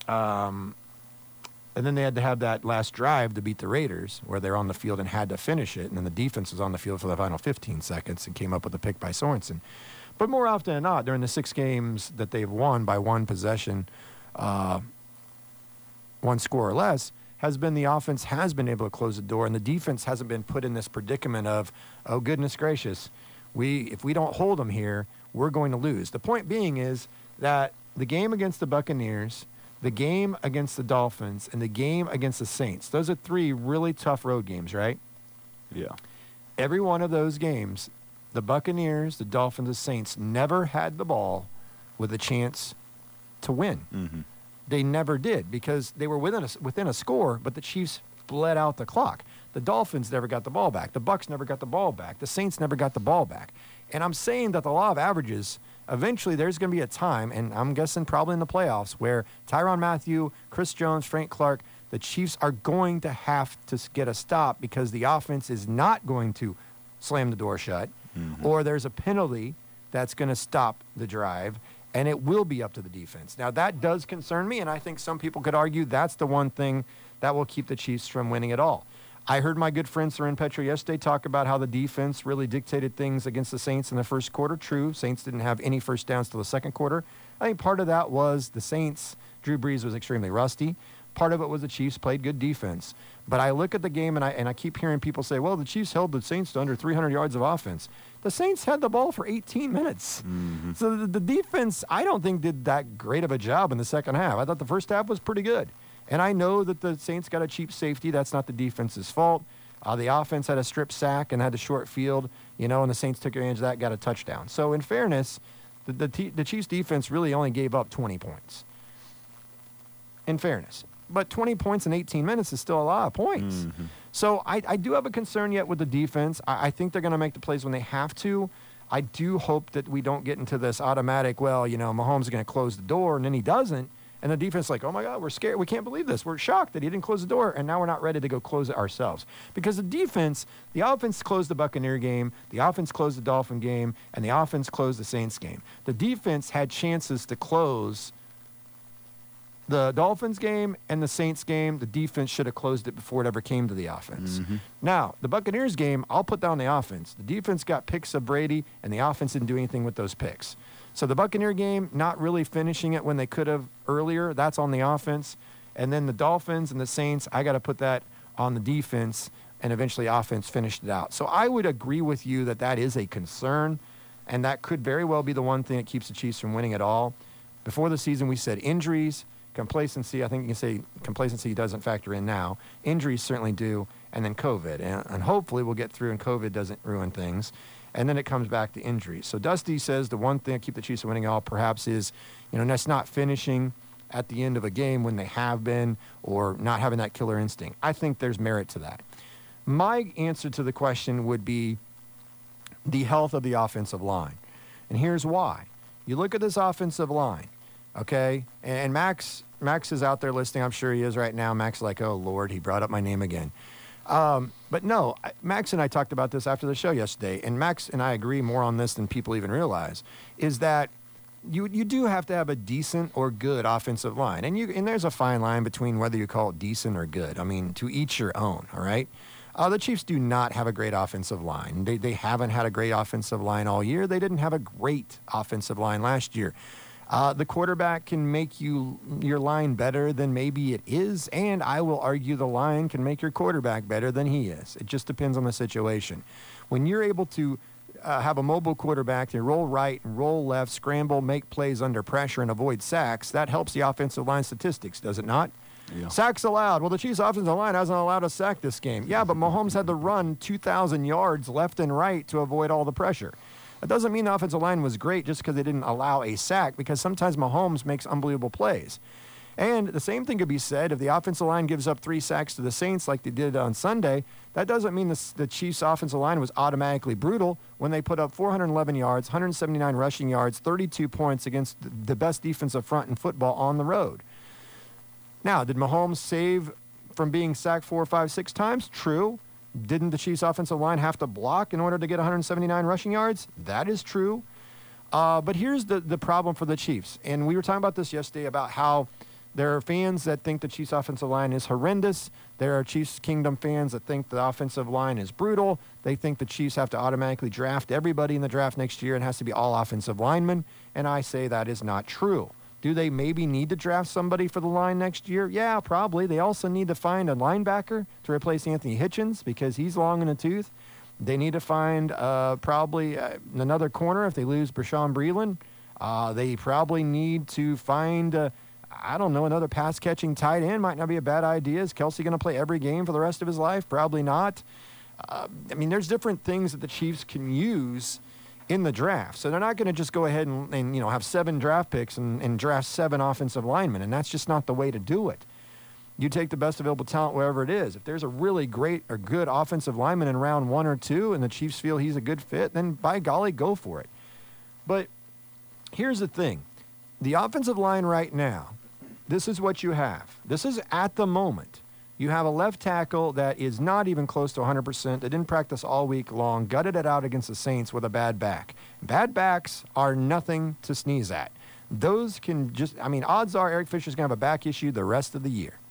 Speaker 2: And then they had to have that last drive to beat the Raiders, where they're on the field and had to finish it. And then the defense was on the field for the final 15 seconds and came up with a pick by Sorensen. But more often than not, during the 6 games that they've won by 1 possession, 1 score or less, has been the offense has been able to close the door, and the defense hasn't been put in this predicament of, oh, goodness gracious, if we don't hold them here, we're going to lose. The point being is that the game against the Buccaneers, the game against the Dolphins, and the game against the Saints, those are 3 really tough road games, right?
Speaker 4: Yeah.
Speaker 2: Every one of those games, the Buccaneers, the Dolphins, the Saints never had the ball with a chance to win.
Speaker 4: Mm-hmm.
Speaker 2: They never did because they were within a score, but the Chiefs bled out the clock. The Dolphins never got the ball back. The Bucs never got the ball back. The Saints never got the ball back. And I'm saying that the law of averages, eventually there's going to be a time, and I'm guessing probably in the playoffs, where Tyrann Mathieu, Chris Jones, Frank Clark, the Chiefs are going to have to get a stop because the offense is not going to slam the door shut, or there's a penalty that's going to stop the drive, and it will be up to the defense. Now, that does concern me, and I think some people could argue that's the one thing that will keep the Chiefs from winning it all. I heard my good friend Soren Petro yesterday talk about how the defense really dictated things against the Saints in the first quarter. True, Saints didn't have any first downs till the second quarter. I think part of that was the Saints. Drew Brees was extremely rusty. Part of it was the Chiefs played good defense. But I look at the game, and I keep hearing people say, well, the Chiefs held the Saints to under 300 yards of offense. The Saints had the ball for 18 minutes. Mm-hmm. So the defense, I don't think, did that great of a job in the second half. I thought the first half was pretty good. And I know that the Saints got a cheap safety. That's not the defense's fault. The offense had a strip sack and had a short field, and the Saints took advantage of that, got a touchdown. So in fairness, the Chiefs defense really only gave up 20 points. In fairness. But 20 points in 18 minutes is still a lot of points. Mm-hmm. So I do have a concern yet with the defense. I think they're going to make the plays when they have to. I do hope that we don't get into this automatic, Mahomes is going to close the door, and then he doesn't. And the defense is like, oh, my God, we're scared. We can't believe this. We're shocked that he didn't close the door, and now we're not ready to go close it ourselves. Because the offense closed the Buccaneer game, the offense closed the Dolphin game, and the offense closed the Saints game. The defense had chances to close the Dolphins game and the Saints game. The defense should have closed it before it ever came to the offense. Mm-hmm. Now, the Buccaneers game, I'll put down the offense. The defense got picks of Brady, and the offense didn't do anything with those picks. So the Buccaneer game, not really finishing it when they could have earlier, that's on the offense. And then the Dolphins and the Saints, I got to put that on the defense, and eventually offense finished it out. So I would agree with you that is a concern, and that could very well be the one thing that keeps the Chiefs from winning at all. Before the season, we said injuries, complacency. I think you can say complacency doesn't factor in now. Injuries certainly do, and then COVID. And hopefully we'll get through and COVID doesn't ruin things. And then it comes back to injuries. So Dusty says the one thing that keeps the Chiefs from winning all perhaps is, that's not finishing at the end of a game when they have been, or not having that killer instinct. I think there's merit to that. My answer to the question would be the health of the offensive line. And here's why. You look at this offensive line, okay? And Max is out there listening. I'm sure he is right now. Max is like, oh, Lord, he brought up my name again. But no, Max and I talked about this after the show yesterday, and Max and I agree more on this than people even realize, is that you do have to have a decent or good offensive line. And there's a fine line between whether you call it decent or good. I mean, to each your own, all right? The Chiefs do not have a great offensive line. They haven't had a great offensive line all year. They didn't have a great offensive line last year. The quarterback can make your line better than maybe it is, and I will argue the line can make your quarterback better than he is. It just depends on the situation. When you're able to have a mobile quarterback to roll right and roll left, scramble, make plays under pressure, and avoid sacks, that helps the offensive line statistics, does it not? Yeah. Sacks allowed. Well, the Chiefs' offensive line hasn't allowed a sack this game. Yeah, but Mahomes had to run 2,000 yards left and right to avoid all the pressure. That doesn't mean the offensive line was great just because they didn't allow a sack, because sometimes Mahomes makes unbelievable plays. And the same thing could be said if the offensive line gives up 3 sacks to the Saints like they did on Sunday. That doesn't mean the Chiefs' offensive line was automatically brutal when they put up 411 yards, 179 rushing yards, 32 points against the best defensive front in football on the road. Now, did Mahomes save from being sacked 4, 5, 6 times? True. Didn't the Chiefs' offensive line have to block in order to get 179 rushing yards? That is true. But here's the problem for the Chiefs. And we were talking about this yesterday about how there are fans that think the Chiefs' offensive line is horrendous. There are Chiefs Kingdom fans that think the offensive line is brutal. They think the Chiefs have to automatically draft everybody in the draft next year and has to be all offensive linemen. And I say that is not true. Do they maybe need to draft somebody for the line next year? Yeah, probably. They also need to find a linebacker to replace Anthony Hitchens because he's long in the tooth. They need to find probably another corner if they lose Bashawn Breeland. They probably need to find, another pass-catching tight end. Might not be a bad idea. Is Kelsey going to play every game for the rest of his life? Probably not. There's different things that the Chiefs can use in the draft. So they're not going to just go ahead and have 7 draft picks and draft 7 offensive linemen, and that's just not the way to do it. You take the best available talent wherever it is. If there's a really great or good offensive lineman in round 1 or 2 and the Chiefs feel he's a good fit, then by golly, go for it. But here's the thing. The offensive line right now, this is what you have. This is at the moment. You have a left tackle that is not even close to 100%. They didn't practice all week long, gutted it out against the Saints with a bad back. Bad backs are nothing to sneeze at. Those can odds are Eric Fisher's going to have a back issue the rest of the year.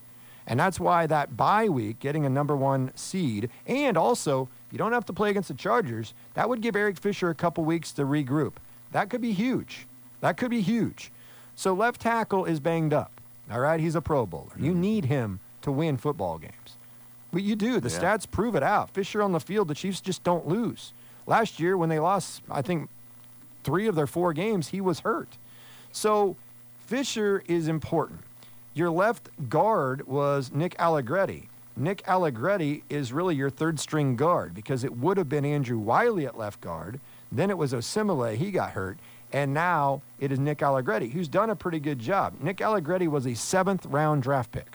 Speaker 2: And that's why that bye week, getting a number 1 seed, and also you don't have to play against the Chargers, that would give Eric Fisher a couple weeks to regroup. That could be huge. That could be huge. So left tackle is banged up. All right, he's a Pro Bowler. You need him to win football games. But you do. The stats prove it out. Fisher on the field, the Chiefs just don't lose. Last year when they lost, I think, 3 of their 4 games, he was hurt. So Fisher is important. Your left guard was Nick Allegretti. Nick Allegretti is really your third-string guard because it would have been Andrew Wiley at left guard. Then it was Osimile. He got hurt. And now it is Nick Allegretti, who's done a pretty good job. Nick Allegretti was a 7th-round draft pick.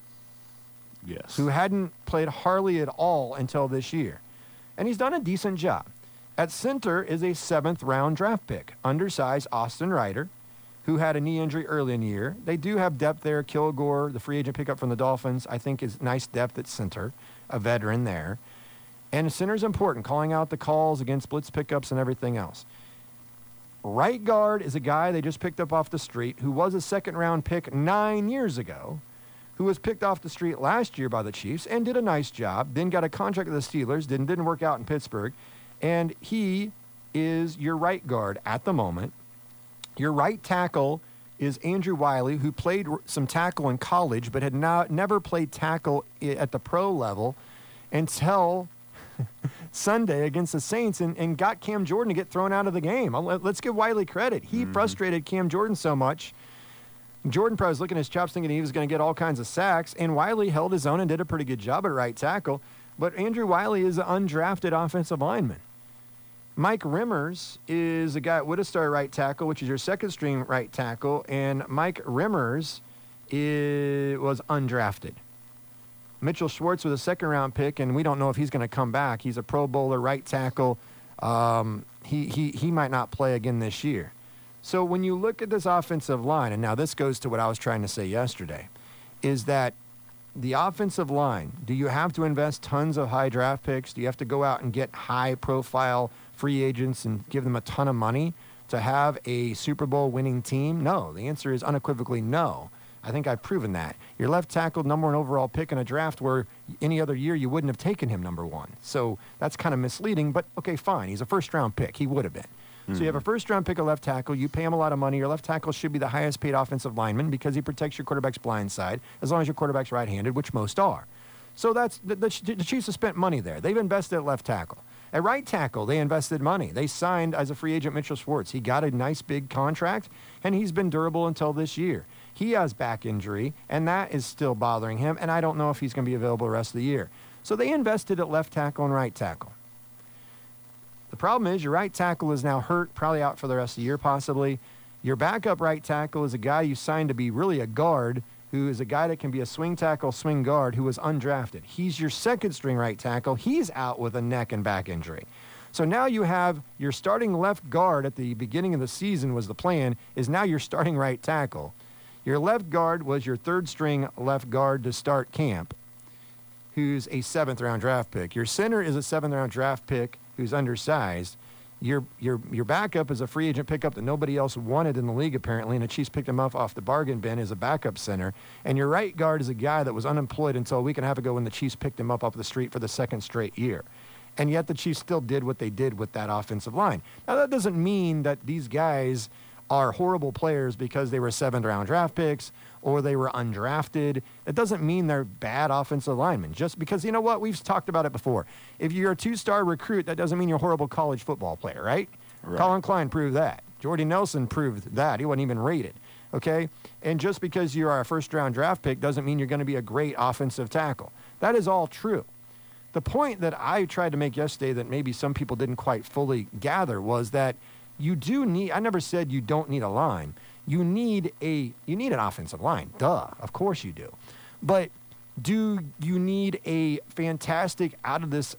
Speaker 4: Yes.
Speaker 2: Who hadn't played hardly at all until this year. And he's done a decent job. At center is a 7th-round draft pick, undersized Austin Ryder, who had a knee injury early in the year. They do have depth there. Kilgore, the free agent pickup from the Dolphins, I think is nice depth at center, a veteran there. And center is important, calling out the calls against blitz pickups and everything else. Right guard is a guy they just picked up off the street who was a 2nd-round pick 9 years ago, who was picked off the street last year by the Chiefs and did a nice job, then got a contract with the Steelers, didn't work out in Pittsburgh, and he is your right guard at the moment. Your right tackle is Andrew Wiley, who played some tackle in college but had never played tackle at the pro level until Sunday against the Saints and got Cam Jordan to get thrown out of the game. Let's give Wiley credit. He frustrated Cam Jordan so much. Jordan probably was looking at his chops thinking he was going to get all kinds of sacks, and Wiley held his own and did a pretty good job at right tackle. But Andrew Wiley is an undrafted offensive lineman. Mike Rimmers is a guy at Wichita right tackle, which is your 2nd-string right tackle, and Mike Rimmers was undrafted. Mitchell Schwartz was a 2nd-round pick, and we don't know if he's going to come back. He's a Pro Bowler right tackle. He might not play again this year. So when you look at this offensive line, and now this goes to what I was trying to say yesterday, is that the offensive line, do you have to invest tons of high draft picks? Do you have to go out and get high-profile free agents and give them a ton of money to have a Super Bowl winning team? No. The answer is unequivocally no. I think I've proven that. Your left tackle, number 1 overall pick in a draft where any other year you wouldn't have taken him number 1. So that's kind of misleading, but okay, fine. He's a 1st-round pick. He would have been. So you have a 1st-round pick of left tackle. You pay him a lot of money. Your left tackle should be the highest-paid offensive lineman because he protects your quarterback's blind side as long as your quarterback's right-handed, which most are. So that's the Chiefs have spent money there. They've invested at left tackle. At right tackle, they invested money. They signed as a free agent Mitchell Schwartz. He got a nice big contract, and he's been durable until this year. He has back injury, and that is still bothering him, and I don't know if he's going to be available the rest of the year. So they invested at left tackle and right tackle. The problem is your right tackle is now hurt, probably out for the rest of the year possibly. Your backup right tackle is a guy you signed to be really a guard, who is a guy that can be a swing tackle, swing guard, who was undrafted. He's your 2nd-string right tackle. He's out with a neck and back injury. So now you have your starting left guard at the beginning of the season was the plan, is now your starting right tackle. Your left guard was your 3rd-string left guard to start camp, who's a 7th-round draft pick. Your center is a 7th-round draft pick who's undersized. Your backup is a free agent pickup that nobody else wanted in the league, apparently, and the Chiefs picked him up off the bargain bin as a backup center. And your right guard is a guy that was unemployed until a week and a half ago when the Chiefs picked him up off the street for the 2nd straight year. And yet the Chiefs still did what they did with that offensive line. Now, that doesn't mean that these guys are horrible players because they were 7th-round draft picks or they were undrafted. It doesn't mean they're bad offensive linemen. Just because, you know what, we've talked about it before. If you're a 2-star recruit, that doesn't mean you're a horrible college football player, right? Colin Klein proved that. Jordy Nelson proved that. He wasn't even rated, okay? And just because you are a 1st-round draft pick doesn't mean you're going to be a great offensive tackle. That is all true. The point that I tried to make yesterday that maybe some people didn't quite fully gather was that you do need, I never said you don't need a line. You need an offensive line. Duh, of course you do. But do you need a fantastic out of this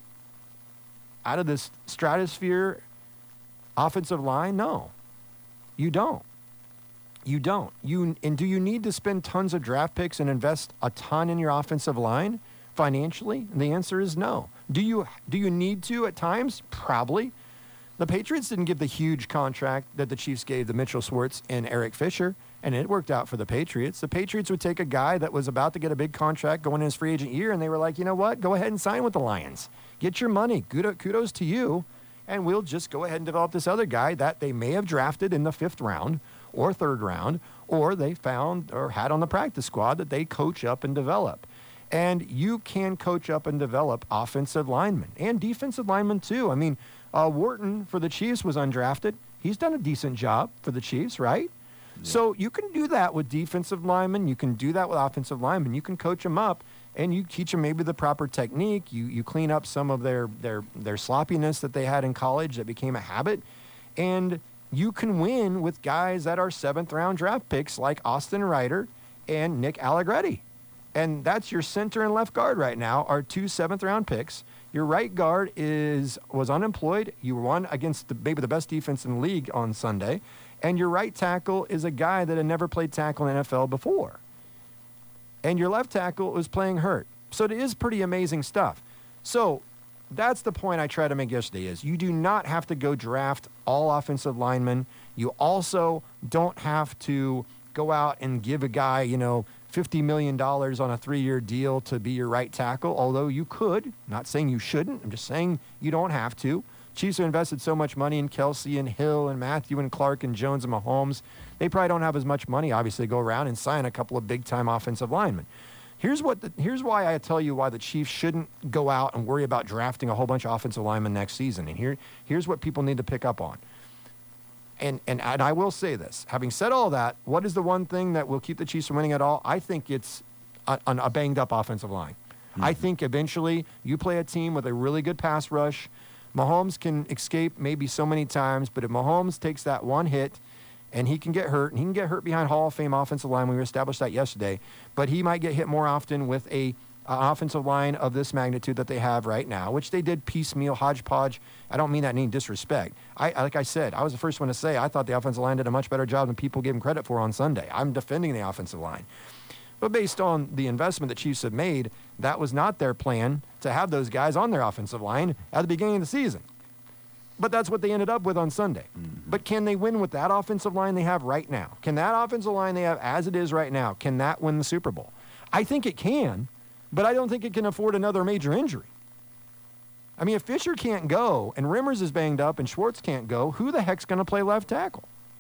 Speaker 2: stratosphere offensive line? No. You don't. You don't. And do you need to spend tons of draft picks and invest a ton in your offensive line financially? And the answer is no. Do you need to at times? Probably. The Patriots didn't give the huge contract that the Chiefs gave to Mitchell Schwartz and Eric Fisher, And it worked out for the Patriots. The Patriots would take a guy that was about to get a big contract going in his free agent year, and they were like, you know what? Go ahead and sign with the Lions. Get your money. Kudos to you. And we'll just go ahead and develop this other guy that they may have drafted in the 5th round or 3rd round, or they found or had on the practice squad that they coach up and develop. And you can coach up and develop offensive linemen and defensive linemen too. I mean, Wharton for the Chiefs was undrafted. He's done a decent job for the Chiefs, right? Yeah. So you can do that with defensive linemen. You can do that with offensive linemen. You can coach them up, and you teach them maybe the proper technique. You clean up some of their sloppiness that they had in college that became a habit. And you can win with guys that are 7th-round draft picks like Austin Ryder and Nick Allegretti. And that's your center and left guard right now are 2 7th-round picks. Your right guard was unemployed. You won against maybe the best defense in the league on Sunday. And your right tackle is a guy that had never played tackle in the NFL before. And your left tackle was playing hurt. So it is pretty amazing stuff. So that's the point I tried to make yesterday is you do not have to go draft all offensive linemen. You also don't have to go out and give a guy, $50 million on a 3-year deal to be your right tackle, although you could. Not saying you shouldn't. I'm just saying you don't have to. Chiefs have invested so much money in Kelsey and Hill and Matthew and Clark and Jones and Mahomes. They probably don't have as much money, obviously, to go around and sign a couple of big-time offensive linemen. Here's why I tell you why the Chiefs shouldn't go out and worry about drafting a whole bunch of offensive linemen next season. And here's what people need to pick up on. And I will say this. Having said all that, what is the one thing that will keep the Chiefs from winning at all? I think it's a banged-up offensive line. Mm-hmm. I think eventually you play a team with a really good pass rush. Mahomes can escape maybe so many times, but if Mahomes takes that one hit and he can get hurt, and he can get hurt behind Hall of Fame offensive line, we established that yesterday, but he might get hit more often with an offensive line of this magnitude that they have right now, which they did piecemeal, hodgepodge. I don't mean that in any disrespect. Like I said, I was the first one to say I thought the offensive line did a much better job than people gave him credit for on Sunday. I'm defending the offensive line. But based on the investment the Chiefs have made, that was not their plan to have those guys on their offensive line at the beginning of the season. But that's what they ended up with on Sunday. Mm-hmm. But can they win with that offensive line they have right now? Can that offensive line they have as it is right now, can that win the Super Bowl? I think it can, but I don't think it can afford another major injury. I mean, if Fisher can't go and Rimmers is banged up and Schwartz can't go, who the heck's going to play left tackle?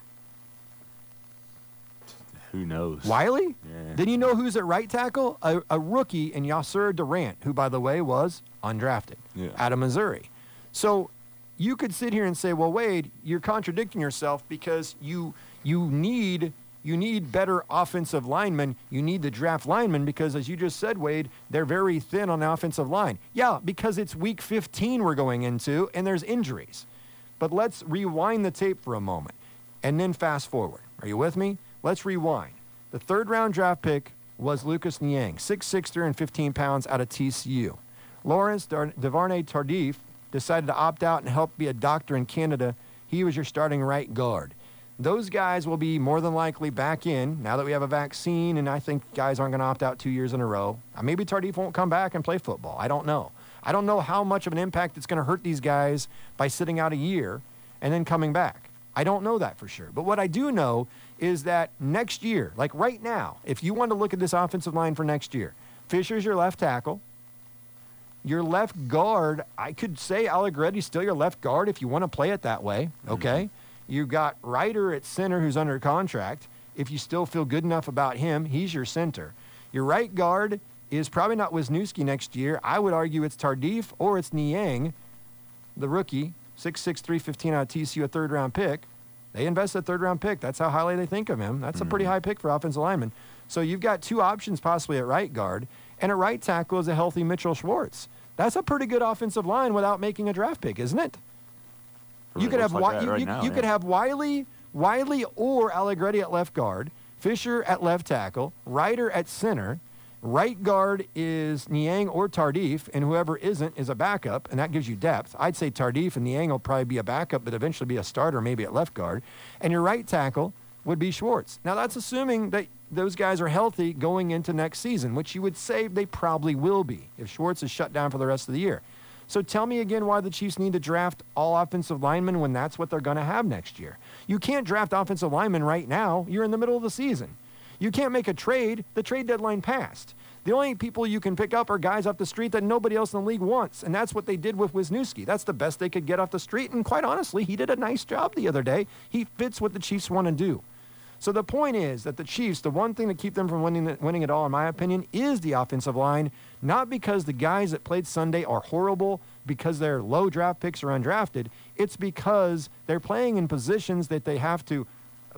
Speaker 4: Who knows?
Speaker 2: Wiley?
Speaker 4: Yeah.
Speaker 2: Then you know who's at right tackle? A rookie in Yasser Durant, who, by the way, was undrafted out of Missouri. So you could sit here and say, well, Wade, you're contradicting yourself because you need better offensive linemen. You need the draft linemen because, as you just said, Wade, they're very thin on the offensive line. Yeah, because it's week 15 we're going into, and there's injuries. But let's rewind the tape for a moment and then fast forward. Are you with me? Let's rewind. The 3rd-round draft pick was Lucas Niang, 6'6", 315 pounds out of TCU. Lawrence Duvernay Tardif decided to opt out and help be a doctor in Canada. He was your starting right guard. Those guys will be more than likely back in now that we have a vaccine, and I think guys aren't going to opt out 2 years in a row. Maybe Tardif won't come back and play football. I don't know. I don't know how much of an impact it's going to hurt these guys by sitting out a year and then coming back. I don't know that for sure. But what I do know is that next year, like right now, if you want to look at this offensive line for next year, Fisher's your left tackle. Your left guard, I could say Allegretti's still your left guard if you want to play it that way, okay? Mm-hmm. You've got Ryder at center who's under contract. If you still feel good enough about him, he's your center. Your right guard is probably not Wisniewski next year. I would argue it's Tardif or it's Niang, the rookie, 6'6", 315 out of TCU, a 3rd-round pick. They invested a 3rd-round pick. That's how highly they think of him. That's a pretty high pick for offensive lineman. So you've got 2 options possibly at right guard, and at right tackle is a healthy Mitchell Schwartz. That's a pretty good offensive line without making a draft pick, isn't it? You could have could have Wiley or Allegretti at left guard, Fisher at left tackle, Ryder at center. Right guard is Niang or Tardif, and whoever isn't is a backup, and that gives you depth. I'd say Tardif and Niang will probably be a backup, but eventually be a starter maybe at left guard. And your right tackle would be Schwartz. Now, that's assuming that those guys are healthy going into next season, which you would say they probably will be if Schwartz is shut down for the rest of the year. So tell me again why the Chiefs need to draft all offensive linemen when that's what they're going to have next year. You can't draft offensive linemen right now. You're in the middle of the season. You can't make a trade. The trade deadline passed. The only people you can pick up are guys off the street that nobody else in the league wants, and that's what they did with Wisniewski. That's the best they could get off the street, and quite honestly, he did a nice job the other day. He fits what the Chiefs want to do. So the point is that the Chiefs, the one thing to keep them from winning it all, in my opinion, is the offensive line, not because the guys that played Sunday are horrible, because they're low draft picks or undrafted. It's because they're playing in positions that they have to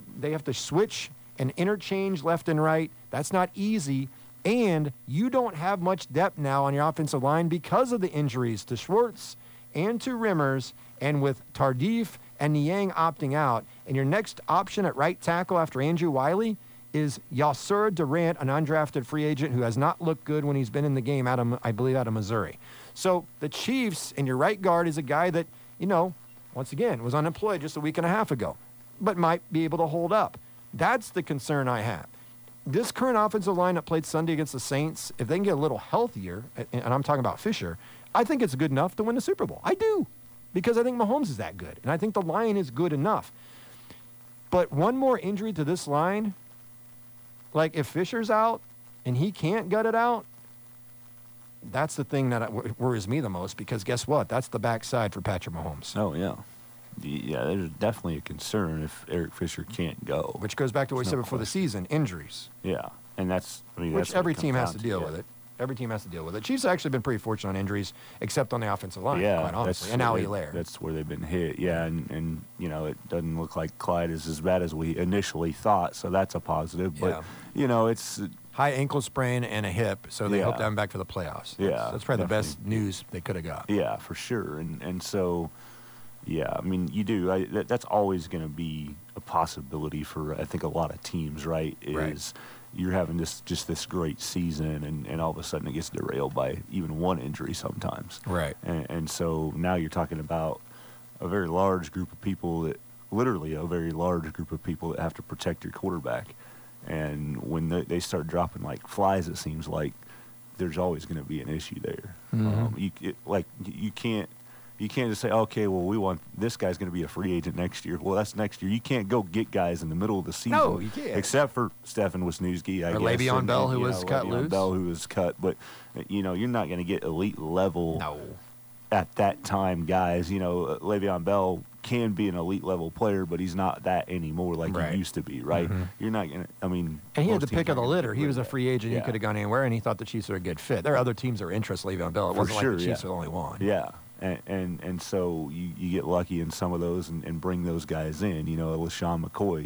Speaker 2: switch and interchange left and right. That's not easy. And you don't have much depth now on your offensive line because of the injuries to Schwartz and to Rimmers, and with Tardif and Niang opting out. And your next option at right tackle after Andrew Wiley is Yasser Durant, an undrafted free agent who has not looked good when he's been in the game, I believe out of Missouri. So the Chiefs, and your right guard is a guy that, once again, was unemployed just a week and a half ago, but might be able to hold up. That's the concern I have. This current offensive line that played Sunday against the Saints, if they can get a little healthier, and I'm talking about Fisher, I think it's good enough to win the Super Bowl. I do, because I think Mahomes is that good, and I think the line is good enough. But one more injury to this line, like if Fisher's out and he can't gut it out, that's the thing that worries me the most, because guess what? That's the backside for Patrick Mahomes.
Speaker 4: Oh, yeah. Yeah, there's definitely a concern if Eric Fisher can't go.
Speaker 2: Which goes back to what we said before the season, injuries.
Speaker 4: Yeah, and that's
Speaker 2: which every team has to deal with it. Every team has to deal with it. Chiefs have actually been pretty fortunate on injuries, except on the offensive line, quite honestly. And now Hilaire.
Speaker 4: That's where they've been hit, yeah. And it doesn't look like Clyde is as bad as we initially thought, so that's a positive. But, it's...
Speaker 2: high ankle sprain and a hip, so they hope to have him back for the playoffs. That's probably the best news they could have got.
Speaker 4: Yeah, for sure. And so... Yeah, I mean, you do. That's always going to be a possibility for, I think, a lot of teams, right? You're having just this great season, and all of a sudden it gets derailed by even one injury sometimes.
Speaker 2: Right.
Speaker 4: And so now you're talking about a very large group of people that have to protect your quarterback. And when they start dropping like flies, it seems like there's always going to be an issue there.
Speaker 2: Mm-hmm.
Speaker 4: You can't just say, okay, well, we want this guy's going to be a free agent next year. Well, that's next year. You can't go get guys in the middle of the season.
Speaker 2: No, you can't.
Speaker 4: Except for Stefan Wisniewski, I guess.
Speaker 2: Le'Veon Bell, who was cut loose.
Speaker 4: Le'Veon Bell, who was cut. But, you're not going to get elite level at that time guys. Le'Veon Bell can be an elite level player, but he's not that anymore like he used to be, right? Mm-hmm. You're not going to, and
Speaker 2: he had the pick of the litter. He was a free agent. He could have gone anywhere, and he thought the Chiefs were a good fit. There are other teams that are interested in Le'Veon Bell. It wasn't like the Chiefs were the only one.
Speaker 4: Yeah. And so you get lucky in some of those and bring those guys in. LaShawn McCoy,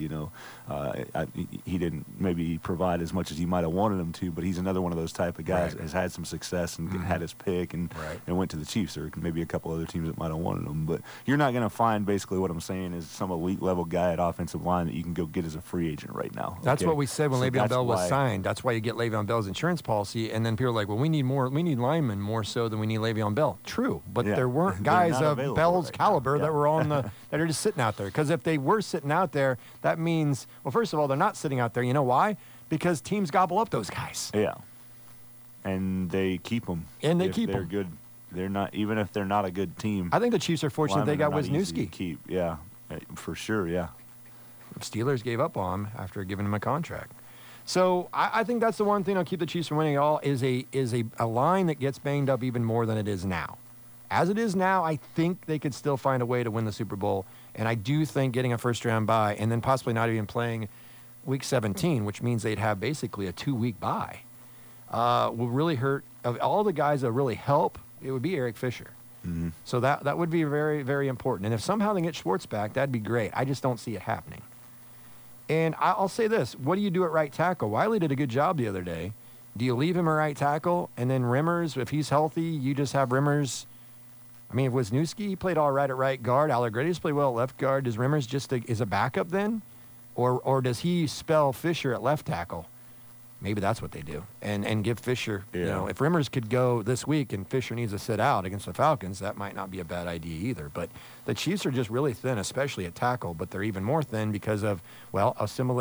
Speaker 4: he didn't maybe provide as much as you might have wanted him to, but he's another one of those type of guys that has had some success and had his pick and went to the Chiefs, or maybe a couple other teams that might have wanted him. But you're not going to find, basically what I'm saying, is some elite level guy at offensive line that you can go get as a free agent right now.
Speaker 2: That's what we said when Le'Veon Bell was signed. That's why you get Le'Veon Bell's insurance policy, and then people are like, well, we need linemen more so than we need Le'Veon Bell. True, but there weren't guys of Bell's caliber that were on that are just sitting out there. Because if they were sitting out there, that means, well, first of all, they're not sitting out there. You know why? Because teams gobble up those guys.
Speaker 4: Yeah, and they keep them.
Speaker 2: And they keep them.
Speaker 4: They're good. They're not, even if they're not a good team.
Speaker 2: I think the Chiefs are fortunate they got Wisniewski.
Speaker 4: Keep, yeah, for sure, yeah.
Speaker 2: Steelers gave up on him after giving him a contract. So I think that's the one thing that'll keep the Chiefs from winning it all is a line that gets banged up even more than it is now. As it is now, I think they could still find a way to win the Super Bowl. And I do think getting a first-round bye and then possibly not even playing Week 17, which means they'd have basically a 2-week bye, will really hurt. Of all the guys that really help, it would be Eric Fisher.
Speaker 4: Mm-hmm.
Speaker 2: So that would be very, very important. And if somehow they get Schwartz back, that'd be great. I just don't see it happening. And I'll say this. What do you do at right tackle? Wiley did a good job the other day. Do you leave him at right tackle? And then Rimmers, if he's healthy, you just have Rimmers. I mean, if Wisniewski played all right at right guard, Allegretti's played well at left guard, does Rimmers just is a backup then? Or does he spell Fisher at left tackle? Maybe that's what they do. And give Fisher, if Rimmers could go this week and Fisher needs to sit out against the Falcons, that might not be a bad idea either. But the Chiefs are just really thin, especially at tackle, but they're even more thin because of, Osimile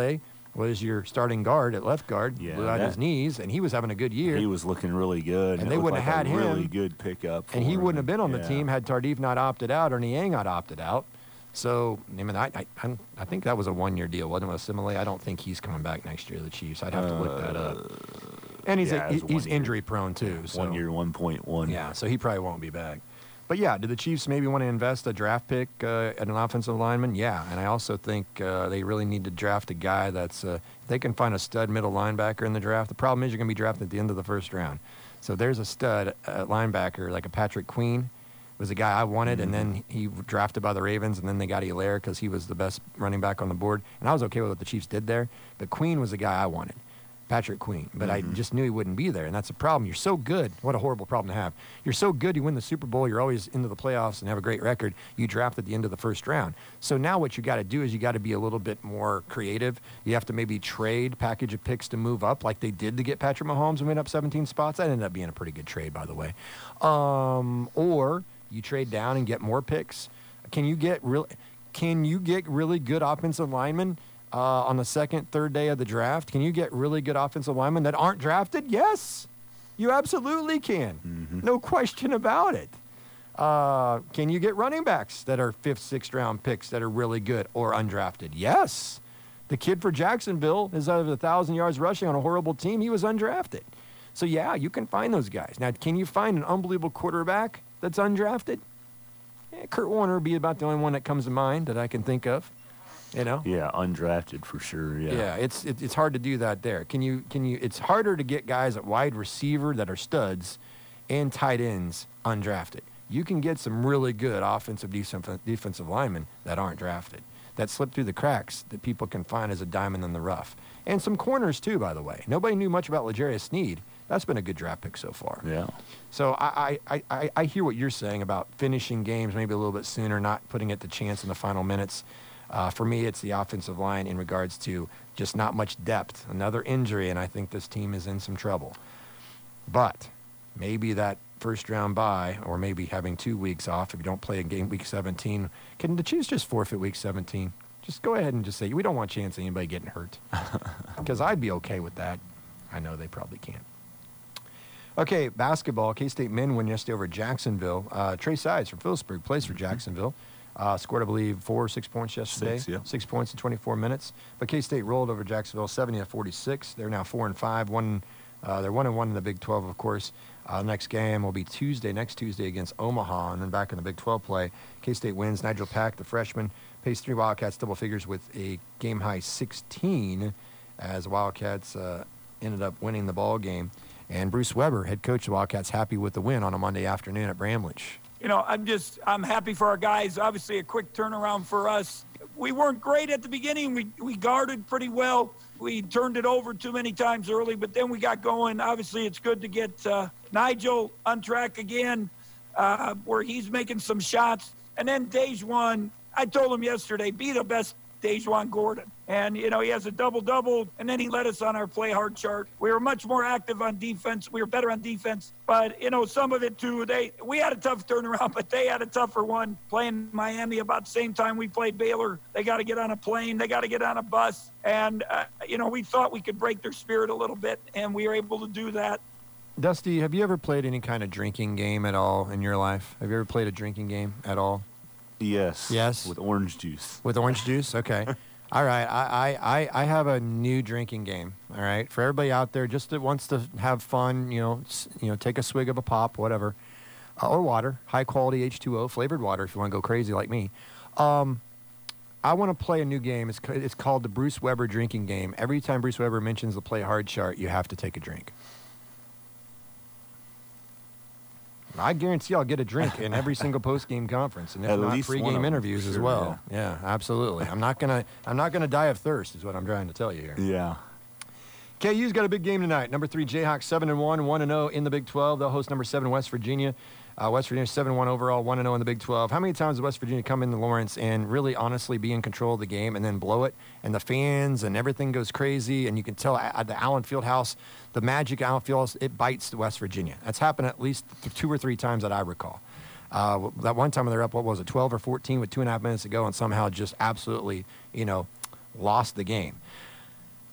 Speaker 2: was your starting guard at left guard,
Speaker 4: Yeah,
Speaker 2: blew out his knees, and he was having a good year.
Speaker 4: He was looking really good.
Speaker 2: And
Speaker 4: it
Speaker 2: they
Speaker 4: looked
Speaker 2: wouldn't
Speaker 4: like
Speaker 2: have had
Speaker 4: a really
Speaker 2: him,
Speaker 4: good pickup.
Speaker 2: and he
Speaker 4: for
Speaker 2: wouldn't
Speaker 4: him.
Speaker 2: have been on the
Speaker 4: Yeah.
Speaker 2: team had Tardif not opted out or Niang not opted out. So, I mean, I think that was a one-year deal, wasn't it, with Simile? I don't think he's coming back next year to the Chiefs. I'd have to look that up. And he's
Speaker 4: yeah, it was 1
Speaker 2: he's
Speaker 4: year.
Speaker 2: injury-prone, too. So.
Speaker 4: 1 year, 1.1.
Speaker 2: Yeah, so he probably won't be back. But yeah, do the Chiefs maybe want to invest a draft pick at an offensive lineman? Yeah, and I also think they really need to draft a guy that's they can find a stud middle linebacker in the draft. The problem is you're going to be drafted at the end of the first round. So there's a stud linebacker like a Patrick Queen was a guy I wanted, and then he drafted by the Ravens, and then they got Hilaire because he was the best running back on the board, and I was okay with what the Chiefs did there. But Queen was the guy I wanted. Patrick Queen, but I just knew he wouldn't be there, and that's a problem. You're so good. What a horrible problem to have. You're so good, you win the Super Bowl, you're always into the playoffs and have a great record. You draft at the end of the first round. So now what you got to do is you got to be a little bit more creative. You have to maybe trade, package of picks to move up like they did to get Patrick Mahomes and went up 17 spots. That ended up being a pretty good trade, by the way. Or you trade down and get more picks. Can you get really good offensive linemen on the second, third day of the draft? Can you get really good offensive linemen that aren't drafted? Yes, you absolutely can. No question about it. Can you get running backs that are 5th, 6th round picks that are really good or undrafted? Yes. The kid for Jacksonville is out of 1,000 yards rushing on a horrible team. He was undrafted. So, yeah, you can find those guys. Now, can you find an unbelievable quarterback that's undrafted? Yeah, Kurt Warner would be about the only one that comes to mind that I can think of. You know?
Speaker 4: Yeah, undrafted for sure. Yeah.
Speaker 2: Yeah, it's hard to do that there. Can you? It's harder to get guys at wide receiver that are studs and tight ends undrafted. You can get some really good offensive defensive linemen that aren't drafted, that slip through the cracks that people can find as a diamond in the rough. And some corners too, by the way. Nobody knew much about L'Jarius Sneed. That's been a good draft pick so far.
Speaker 4: Yeah.
Speaker 2: So I hear what you're saying about finishing games maybe a little bit sooner, not putting it to chance in the final minutes. For me, it's the offensive line in regards to just not much depth. Another injury, and I think this team is in some trouble. But maybe that first-round bye, or maybe having 2 weeks off if you don't play a game week 17. Can the Chiefs just forfeit week 17? Just go ahead and just say, we don't want a chance of anybody getting hurt. Because I'd be okay with that. I know they probably can't. Okay, basketball. K-State men win yesterday over Jacksonville. Trey Sides from Phillipsburg plays for Jacksonville. Scored, I believe, 4 or 6 points yesterday. 6 points in 24 minutes. But K-State rolled over Jacksonville 70-46. They're now 4-5. They're 1-1 in the Big 12, of course. Next game will be next Tuesday against Omaha, and then back in the Big 12 play. K-State wins. Nigel Pack, the freshman, pays 3 Wildcats double figures with a game-high 16 as Wildcats ended up winning the ball game. And Bruce Weber, head coach of the Wildcats, happy with the win on a Monday afternoon at Bramlage.
Speaker 6: You know, I'm happy for our guys. Obviously, a quick turnaround for us. We weren't great at the beginning. We guarded pretty well. We turned it over too many times early, but then we got going. Obviously, it's good to get Nigel on track again, where he's making some shots. And then Dejuan, I told him yesterday, be the best Dejuan Gordon. And, you know, he has a double-double, and then he led us on our play hard chart. We were much more active on defense. We were better on defense. But, you know, some of it, too, we had a tough turnaround, but they had a tougher one playing Miami about the same time we played Baylor. They got to get on a plane. They got to get on a bus. And, you know, we thought we could break their spirit a little bit, and we were able to do that.
Speaker 2: Dusty, have you ever played any kind of drinking game at all in your life? Have you ever played a drinking game at all?
Speaker 4: Yes.
Speaker 2: Yes?
Speaker 4: With orange juice.
Speaker 2: With orange juice? Okay. All right. I have a new drinking game, all right? For everybody out there just that wants to have fun, you know, take a swig of a pop, whatever, or water, high-quality H2O, flavored water if you want to go crazy like me. I want to play a new game. It's called the Bruce Weber drinking game. Every time Bruce Weber mentions the play hard chart, you have to take a drink. I guarantee I'll get a drink in every single post-game conference, and if not, pre-game interviews as well. Yeah, absolutely. I'm not gonna die of thirst, is what I'm trying to tell you here.
Speaker 4: Yeah.
Speaker 2: KU's got a big game tonight. Number 3 Jayhawks 7-1, 1-0 in the Big 12. They'll host number 7 West Virginia. West Virginia 7-1 overall, 1-0 in the Big 12. How many times does West Virginia come into Lawrence and really honestly be in control of the game and then blow it? And the fans and everything goes crazy, and you can tell at the Allen Fieldhouse, the magic Allen Fieldhouse, it bites West Virginia. That's happened at least 2 or 3 times that I recall. That one time they're up, 12 or 14 with 2.5 minutes to go, and somehow just absolutely, lost the game.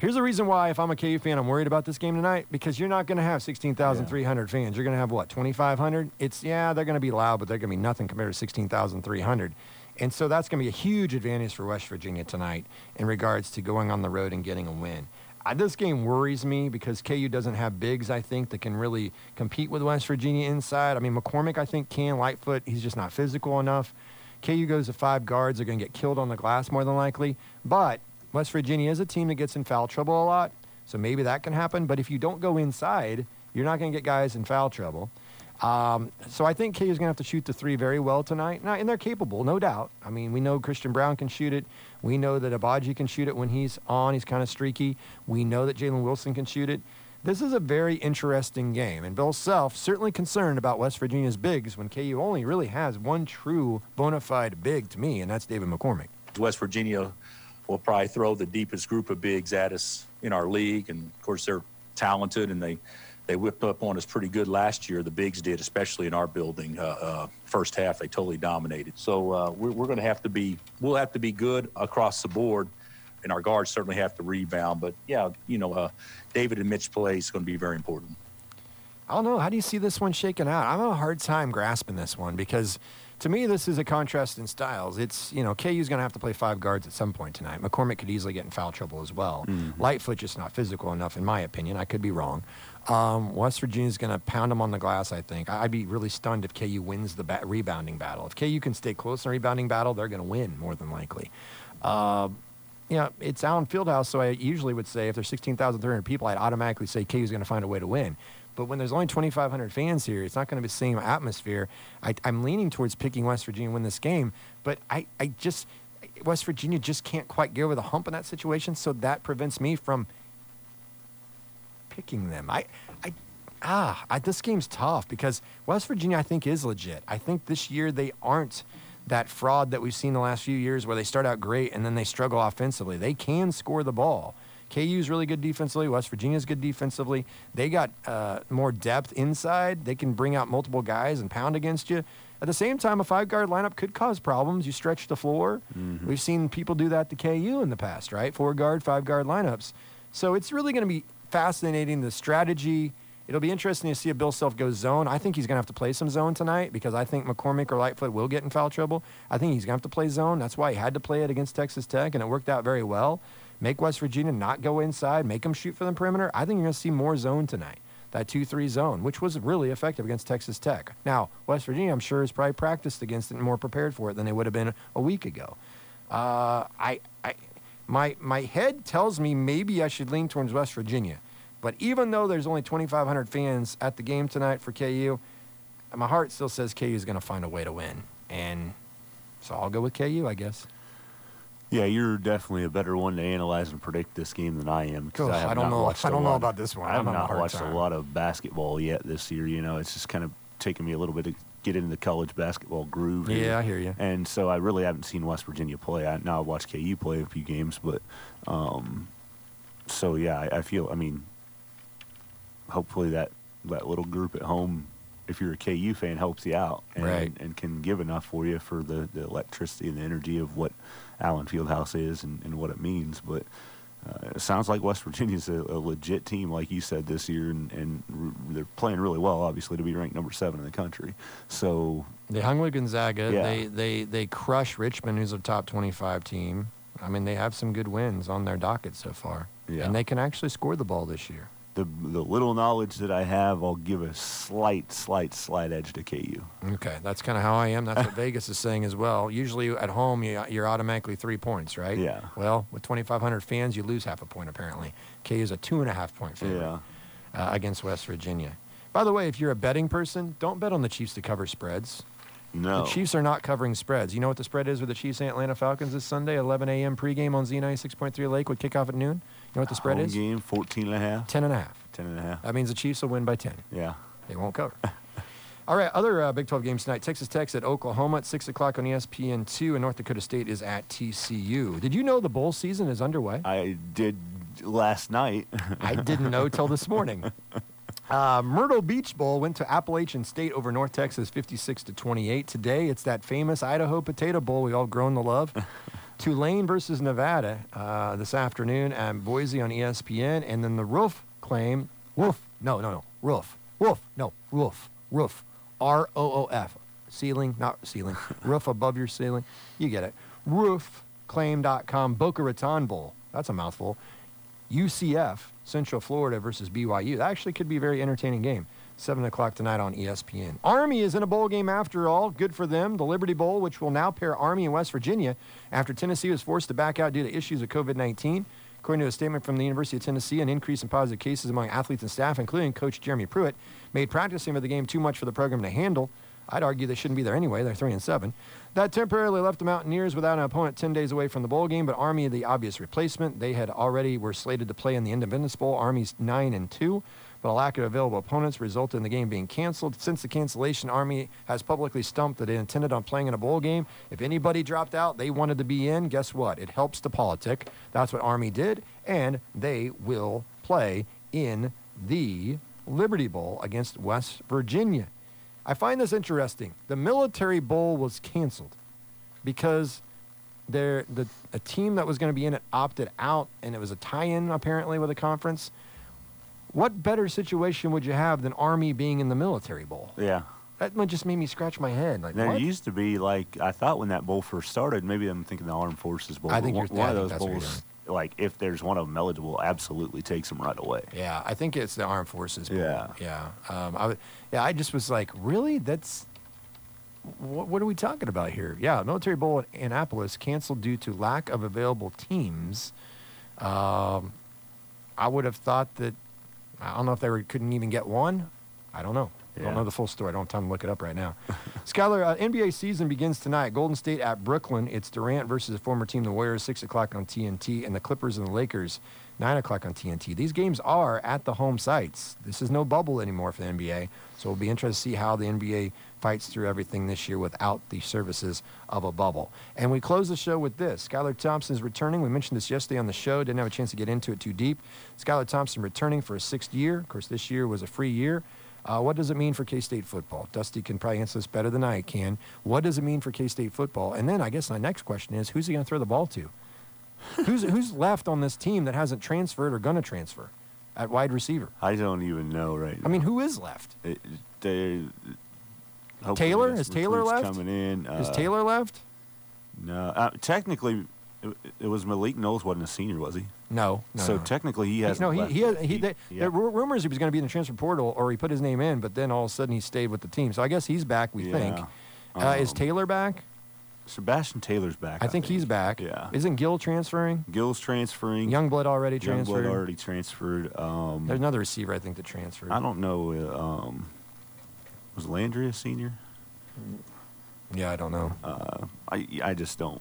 Speaker 2: Here's the reason why, if I'm a KU fan, I'm worried about this game tonight, because you're not going to have 16,300 fans. You're going to have, what, 2,500? They're going to be loud, but they're going to be nothing compared to 16,300. And so that's going to be a huge advantage for West Virginia tonight in regards to going on the road and getting a win. This game worries me because KU doesn't have bigs, I think, that can really compete with West Virginia inside. I mean, McCormick, I think, can. Lightfoot, he's just not physical enough. KU goes to 5 guards. They're going to get killed on the glass more than likely. But West Virginia is a team that gets in foul trouble a lot, so maybe that can happen. But if you don't go inside, you're not going to get guys in foul trouble. So I think KU is going to have to shoot the 3 very well tonight. Now, and they're capable, no doubt. I mean, we know Christian Brown can shoot it. We know that Abaji can shoot it when he's on. He's kind of streaky. We know that Jalen Wilson can shoot it. This is a very interesting game. And Bill Self certainly concerned about West Virginia's bigs when KU only really has one true bona fide big to me, and that's David McCormick.
Speaker 7: West Virginia will probably throw the deepest group of bigs at us in our league. And, of course, they're talented, and they whipped up on us pretty good last year. The bigs did, especially in our building. First half, they totally dominated. So we're going to have to be – we'll have to be good across the board, and our guards certainly have to rebound. But, yeah, David and Mitch play is going to be very important.
Speaker 2: I don't know. How do you see this one shaking out? I'm having a hard time grasping this one because – to me, this is a contrast in styles. It's, KU's going to have to play 5 guards at some point tonight. McCormick could easily get in foul trouble as well. Lightfoot just not physical enough, in my opinion. I could be wrong. West Virginia's going to pound them on the glass, I think. I'd be really stunned if KU wins the rebounding battle. If KU can stay close in the rebounding battle, they're going to win, more than likely. It's Allen Fieldhouse, so I usually would say if there's 16,300 people, I'd automatically say KU's going to find a way to win. But when there's only 2,500 fans here, it's not going to be the same atmosphere. I'm leaning towards picking West Virginia to win this game, but West Virginia just can't quite get over the hump in that situation, so that prevents me from picking them. This game's tough because West Virginia, I think, is legit. I think this year they aren't that fraud that we've seen the last few years where they start out great and then they struggle offensively. They can score the ball. KU's really good defensively. West Virginia's good defensively. They got more depth inside. They can bring out multiple guys and pound against you. At the same time, a 5-guard lineup could cause problems. You stretch the floor. Mm-hmm. We've seen people do that to KU in the past, right? 4-guard, 5-guard lineups. So it's really going to be fascinating, the strategy. It'll be interesting to see if Bill Self goes zone. I think he's going to have to play some zone tonight because I think McCormick or Lightfoot will get in foul trouble. I think he's going to have to play zone. That's why he had to play it against Texas Tech, and it worked out very well. Make West Virginia not go inside, make them shoot for the perimeter. I think you're going to see more zone tonight, that 2-3 zone, which was really effective against Texas Tech. Now, West Virginia, I'm sure, has probably practiced against it and more prepared for it than they would have been a week ago. My head tells me maybe I should lean towards West Virginia. But even though there's only 2,500 fans at the game tonight for KU, my heart still says KU is going to find a way to win. And so I'll go with KU, I guess.
Speaker 4: Yeah, you're definitely a better one to analyze and predict this game than I am.
Speaker 2: Cool. I don't know about this one.
Speaker 4: I have not watched a lot of basketball yet this year. It's just kind of taken me a little bit to get into the college basketball groove.
Speaker 2: Yeah, I hear you.
Speaker 4: And so I really haven't seen West Virginia play. I've watched KU play a few games, but I feel, hopefully that little group at home, if you're a KU fan, helps you out and can give enough for you for the electricity and the energy of what Allen Fieldhouse is and what it means. But it sounds like West Virginia's a legit team, like you said, this year, and they're playing really well, obviously, to be ranked number 7 in the country. So
Speaker 2: they hung with Gonzaga.
Speaker 4: Yeah.
Speaker 2: They crush Richmond, who's a top 25 team. They have some good wins on their docket so far.
Speaker 4: Yeah.
Speaker 2: And they can actually score the ball this year.
Speaker 4: The little knowledge that I have, I'll give a slight edge to KU.
Speaker 2: Okay, that's kind of how I am. That's what Vegas is saying as well. Usually at home, you're automatically 3 points, right?
Speaker 4: Yeah.
Speaker 2: Well, with 2,500 fans, you lose half a point, apparently. KU is a 2.5-point favorite against West Virginia. By the way, if you're a betting person, don't bet on the Chiefs to cover spreads.
Speaker 4: No.
Speaker 2: The Chiefs are not covering spreads. You know what the spread is with the Chiefs and Atlanta Falcons this Sunday, 11 a.m. pregame on Z96.3 Lakewood, kickoff at noon? You know what the spread is?
Speaker 4: Home game, 14.5.
Speaker 2: 10.5.
Speaker 4: 10.5.
Speaker 2: That means the Chiefs will win by 10.
Speaker 4: Yeah.
Speaker 2: They won't cover. All right, other Big 12 games tonight. Texas Tech's at Oklahoma at 6 o'clock on ESPN2, and North Dakota State is at TCU. Did you know the bowl season is underway?
Speaker 4: I did last night.
Speaker 2: I didn't know till this morning. Myrtle Beach Bowl went to Appalachian State over North Texas 56-28. Today, it's that famous Idaho Potato Bowl we all grown to love. Tulane versus Nevada this afternoon at Boise on ESPN. And then the roof claim, roof, ROOF. Ceiling, not ceiling. Roof above your ceiling. You get it. Roofclaim.com, Boca Raton Bowl. That's a mouthful. UCF, Central Florida versus BYU. That actually could be a very entertaining game. 7 o'clock tonight on ESPN. Army is in a bowl game after all. Good for them. The Liberty Bowl, which will now pair Army and West Virginia after Tennessee was forced to back out due to issues of COVID-19. According to a statement from the University of Tennessee, an increase in positive cases among athletes and staff, including Coach Jeremy Pruitt, made practicing for the game too much for the program to handle. I'd argue they shouldn't be there anyway. They're 3-7. That temporarily left the Mountaineers without an opponent 10 days away from the bowl game, but Army the obvious replacement. They had already were slated to play in the Independence Bowl. Army's 9-2, but a lack of available opponents resulted in the game being canceled. Since the cancellation, Army has publicly stumped that it intended on playing in a bowl game. If anybody dropped out, they wanted to be in. Guess what? It helps the politic. That's what Army did, and they will play in the Liberty Bowl against West Virginia. I find this interesting. The Military Bowl was canceled because a team that was going to be in it opted out, and it was a tie-in apparently with a conference. What better situation would you have than Army being in the Military Bowl?
Speaker 4: Yeah.
Speaker 2: That just made me scratch my head. Like,
Speaker 4: There
Speaker 2: what?
Speaker 4: used to be, like, I thought when that bowl first started, maybe I'm thinking the Armed Forces Bowl.
Speaker 2: I think
Speaker 4: but
Speaker 2: you're-
Speaker 4: one
Speaker 2: I
Speaker 4: of
Speaker 2: think
Speaker 4: those
Speaker 2: that's what you're
Speaker 4: bowls, like, if there's one of them eligible, absolutely takes them right away.
Speaker 2: Yeah, I think it's the Armed Forces Bowl.
Speaker 4: Yeah.
Speaker 2: I just was like, really? That's what are we talking about here? Yeah, Military Bowl at Annapolis canceled due to lack of available teams. I would have thought that, I don't know if they couldn't even get one. I don't know. I don't
Speaker 4: Yeah.
Speaker 2: know the full story. I don't have time to look it up right now. Skylar, NBA season begins tonight. Golden State at Brooklyn. It's Durant versus a former team, the Warriors, 6 o'clock on TNT, and the Clippers and the Lakers, 9 o'clock on TNT. These games are at the home sites. This is no bubble anymore for the NBA, so it'll be interesting to see how the NBA fights through everything this year without the services of a bubble. And we close the show with this. Skylar Thompson is returning. We mentioned this yesterday on the show. Didn't have a chance to get into it too deep. Skylar Thompson returning for a 6th year. Of course, this year was a free year. What does it mean for K-State football? Dusty can probably answer this better than I can. What does it mean for K-State football? And then I guess my next question is, who's he going to throw the ball to? Who's left on this team that hasn't transferred or going to transfer at wide receiver?
Speaker 4: I don't even know right now.
Speaker 2: I mean, who is left?
Speaker 4: Hopefully
Speaker 2: Taylor?
Speaker 4: this
Speaker 2: Is Taylor
Speaker 4: recruit's
Speaker 2: left?
Speaker 4: Coming in.
Speaker 2: Is Taylor left?
Speaker 4: No. Technically, it was Malik Knowles wasn't a senior, was he?
Speaker 2: No.
Speaker 4: So
Speaker 2: no.
Speaker 4: technically, he hasn't
Speaker 2: No,
Speaker 4: left.
Speaker 2: there were rumors he was going to be in the transfer portal, or he put his name in, but then all of a sudden he stayed with the team. So I guess he's back, we think. Is Taylor back?
Speaker 4: Sebastian Taylor's back.
Speaker 2: I think he's back.
Speaker 4: Yeah.
Speaker 2: Isn't Gill transferring?
Speaker 4: Gill's transferring.
Speaker 2: Youngblood already transferred.
Speaker 4: Youngblood already transferred.
Speaker 2: There's another receiver, I think, that transferred.
Speaker 4: I don't know. Was Landry a senior?
Speaker 2: Yeah, I don't know.
Speaker 4: I just don't.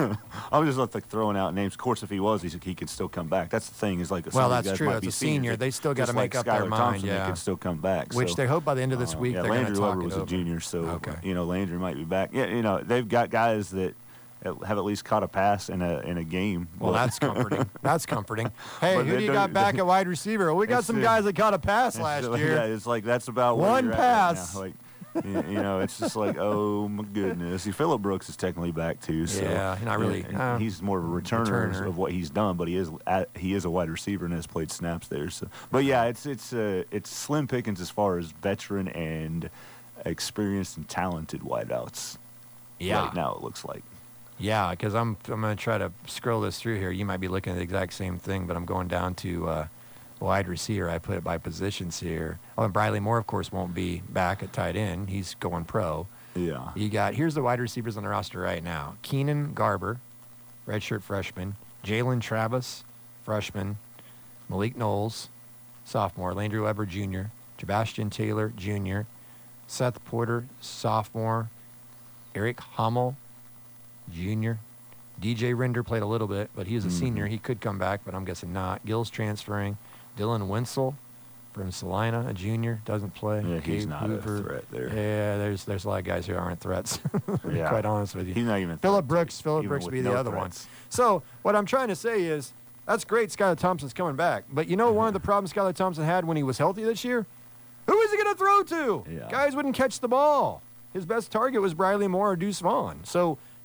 Speaker 4: I was just like throwing out names. Of course, if he was, he could still come back. That's the thing. Is like some
Speaker 2: Well,
Speaker 4: of these
Speaker 2: that's
Speaker 4: guys
Speaker 2: true.
Speaker 4: might
Speaker 2: As
Speaker 4: be
Speaker 2: a senior,
Speaker 4: seniors,
Speaker 2: they still got to
Speaker 4: just
Speaker 2: make
Speaker 4: like
Speaker 2: up their
Speaker 4: Skylar
Speaker 2: mind.
Speaker 4: Thompson,
Speaker 2: Yeah,
Speaker 4: they could still come back.
Speaker 2: which
Speaker 4: so,
Speaker 2: they hope by the end of this week they're going
Speaker 4: Landry
Speaker 2: to talk
Speaker 4: Weber
Speaker 2: it
Speaker 4: was
Speaker 2: over.
Speaker 4: a junior, so
Speaker 2: Okay.
Speaker 4: Landry might be back. Yeah, they've got guys that have at least caught a pass in a game.
Speaker 2: Well,
Speaker 4: but-
Speaker 2: that's comforting. That's comforting. Hey,
Speaker 4: But
Speaker 2: who
Speaker 4: they
Speaker 2: do you
Speaker 4: don't-
Speaker 2: got back at wide receiver? Well, we got
Speaker 4: It's,
Speaker 2: some guys that caught a pass
Speaker 4: Yeah,
Speaker 2: last year.
Speaker 4: it's like that's about where
Speaker 2: One
Speaker 4: you're at
Speaker 2: pass.
Speaker 4: right now. Like, it's just like, oh my goodness. See, Phillip Brooks is technically back too. So
Speaker 2: Yeah, not really.
Speaker 4: He's more of a returner,
Speaker 2: Returner.
Speaker 4: of what he's done, but he is a wide receiver and has played snaps there. So, but yeah, it's slim pickings as far as veteran and experienced and talented wideouts.
Speaker 2: Yeah.
Speaker 4: Right now it looks like.
Speaker 2: Yeah, because I'm going to try to scroll this through here. You might be looking at the exact same thing, but I'm going down to wide receiver. I put it by positions here. Oh, and Briley Moore, of course, won't be back at tight end. He's going pro.
Speaker 4: Yeah.
Speaker 2: Here's the wide receivers on the roster right now. Keenan Garber, redshirt freshman. Jalen Travis, freshman. Malik Knowles, sophomore. Landry Weber, junior. Sebastian Taylor, junior. Seth Porter, sophomore. Eric Hummel, junior. DJ Render played a little bit, but he's a senior. He could come back, but I'm guessing not. Gill's transferring. Dylan Winsel from Salina, a junior, doesn't play.
Speaker 4: Yeah, he's
Speaker 2: Gabe
Speaker 4: not
Speaker 2: Hoover.
Speaker 4: a threat there.
Speaker 2: Yeah, there's a lot of guys who aren't threats. To be
Speaker 4: Yeah.
Speaker 2: quite honest with you.
Speaker 4: He's not even
Speaker 2: Phillip
Speaker 4: threats,
Speaker 2: Brooks
Speaker 4: even
Speaker 2: would
Speaker 4: with
Speaker 2: be
Speaker 4: no
Speaker 2: the other
Speaker 4: threats.
Speaker 2: one. So what I'm trying to say is, that's great. Skylar Thompson's coming back, but you know one of the problems Skylar Thompson had when he was healthy this year? Who is he going to throw to?
Speaker 4: Yeah.
Speaker 2: Guys wouldn't catch the ball. His best target was Briley Moore or Deuce Vaughn. So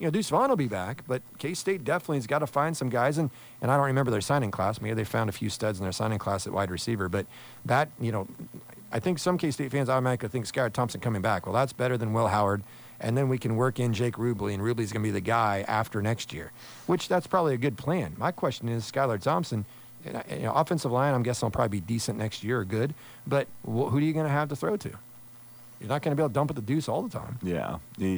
Speaker 2: Deuce Vaughn will be back, but K-State definitely has got to find some guys. And I don't remember their signing class. Maybe they found a few studs in their signing class at wide receiver. But that, I think some K-State fans automatically think Skylar Thompson coming back. Well, that's better than Will Howard. And then we can work in Jake Rubley, and Rubley's going to be the guy after next year, which that's probably a good plan. My question is, Skylar Thompson, offensive line, I'm guessing will probably be decent next year or good. But who are you going to have to throw to? You're not going to be able to dump at the Deuce all the time.
Speaker 4: Yeah.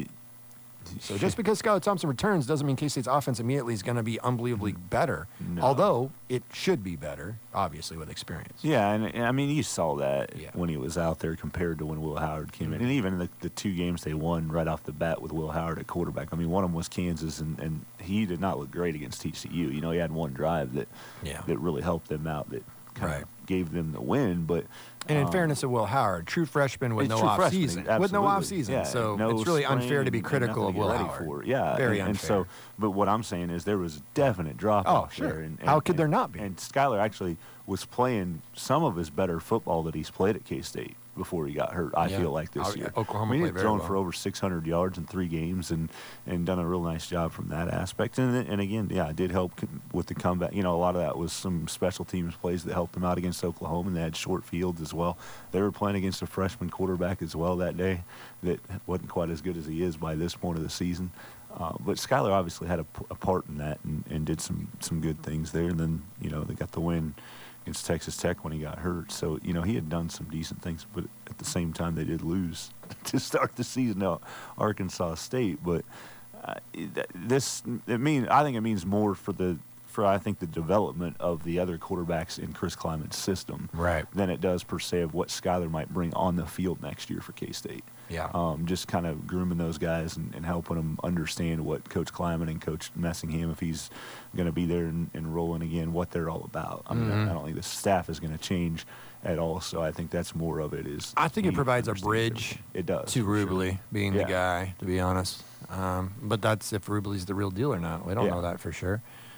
Speaker 2: So just because Skylar Thompson returns doesn't mean K-State's offense immediately is going to be unbelievably better.
Speaker 4: No.
Speaker 2: Although it should be better, obviously, with experience.
Speaker 4: Yeah, and I mean, you saw that
Speaker 2: Yeah.
Speaker 4: when he was out there compared to when Will Howard came in. And even the 2 games they won right off the bat with Will Howard at quarterback. I mean, one of them was Kansas, and he did not look great against TCU. He had one drive that really helped them out, that kind of gave them the win. But
Speaker 2: And in fairness of Will Howard, true freshman with no off season. With no off season.
Speaker 4: Yeah,
Speaker 2: so
Speaker 4: no
Speaker 2: it's really
Speaker 4: spring
Speaker 2: unfair to be
Speaker 4: and
Speaker 2: critical
Speaker 4: nothing
Speaker 2: of
Speaker 4: to
Speaker 2: Will
Speaker 4: get ready
Speaker 2: Howard.
Speaker 4: for. Yeah.
Speaker 2: Very
Speaker 4: and
Speaker 2: unfair.
Speaker 4: so, but what I'm saying is there was a definite drop off
Speaker 2: sure.
Speaker 4: there. And
Speaker 2: How could there not be?
Speaker 4: And Skylar actually was playing some of his better football that he's played at K-State before he got hurt, I feel like, this year.
Speaker 2: Oklahoma
Speaker 4: he
Speaker 2: played
Speaker 4: had
Speaker 2: very
Speaker 4: thrown
Speaker 2: well.
Speaker 4: for over 600 yards in 3 games and done a real nice job from that aspect. And again, it did help with the comeback. A lot of that was some special teams plays that helped them out against Oklahoma, and they had short fields as well. They were playing against a freshman quarterback as well that day that wasn't quite as good as he is by this point of the season. But Skylar obviously had a part in that and did some good things there. And then, they got the win against Texas Tech when he got hurt. So, he had done some decent things, but at the same time they did lose to start the season at Arkansas State. But I think it means more for the development of the other quarterbacks in Chris Kleiman's system than it does per se of what Skylar might bring on the field next year for K-State.
Speaker 2: Yeah.
Speaker 4: Just kind of grooming those guys and helping them understand what Coach Kleiman and Coach Messingham, if he's going to be there and rolling again, what they're all about. I mean, I don't think the staff is going to change at all, so I think that's more of it.
Speaker 2: I think it provides a bridge
Speaker 4: it does,
Speaker 2: to Rubley being the guy, to be honest. But that's if Rubley's the real deal or not. We don't know that for sure.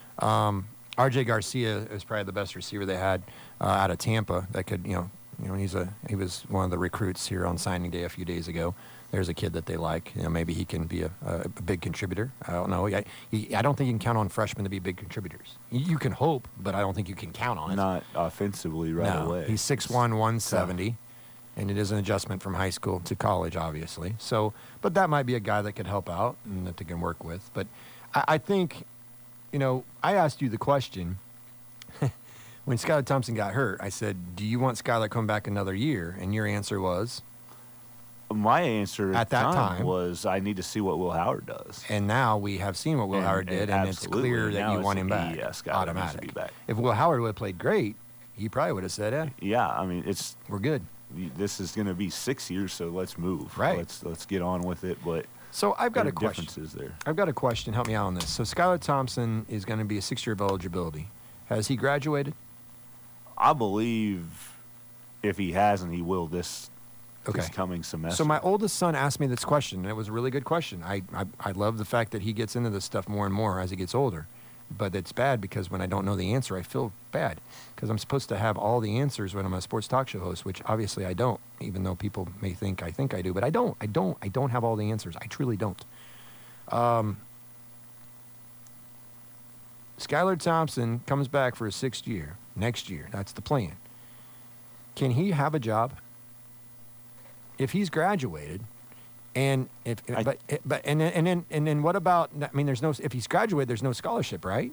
Speaker 2: R.J. Garcia is probably the best receiver they had out of Tampa that could, he was one of the recruits here on signing day a few days ago. There's a kid that they like. Maybe he can be a big contributor. I don't know. I don't think you can count on freshmen to be big contributors. You can hope, but I don't think you can count on it.
Speaker 4: Not offensively away.
Speaker 2: He's 6'1", 170, and it is an adjustment from high school to college, obviously. So, but that might be a guy that could help out and that they can work with. But I think, I asked you the question when Skylar Thompson got hurt. I said, do you want Skylar come back another year? And your answer was?
Speaker 4: My answer
Speaker 2: at that time
Speaker 4: was I need to see what Will Howard does.
Speaker 2: And now we have seen what Will Howard did, and it's clear that you want him back.
Speaker 4: Yes,
Speaker 2: automatic.
Speaker 4: Back.
Speaker 2: If Will Howard would have played great, he probably would have said,
Speaker 4: yeah, I mean,
Speaker 2: we're good.
Speaker 4: This is going to be 6 years, so let's move.
Speaker 2: Right.
Speaker 4: Let's get on with it. But
Speaker 2: so I've got a question.
Speaker 4: Differences there.
Speaker 2: I've got a question. Help me out on this. So Skylar Thompson is going to be a 6-year of eligibility. Has he graduated?
Speaker 4: I believe if he hasn't, he will this coming semester.
Speaker 2: So my oldest son asked me this question, and it was a really good question. I love the fact that he gets into this stuff more and more as he gets older. But it's bad because when I don't know the answer, I feel bad because I'm supposed to have all the answers when I'm a sports talk show host, which obviously I don't, even though people may think I do, but I don't have all the answers. I truly don't. Skylar Thompson comes back for his 6th year next year. That's the plan. Can he have a job if he's graduated? And then what about? I mean, if he's graduated, there's no scholarship, right?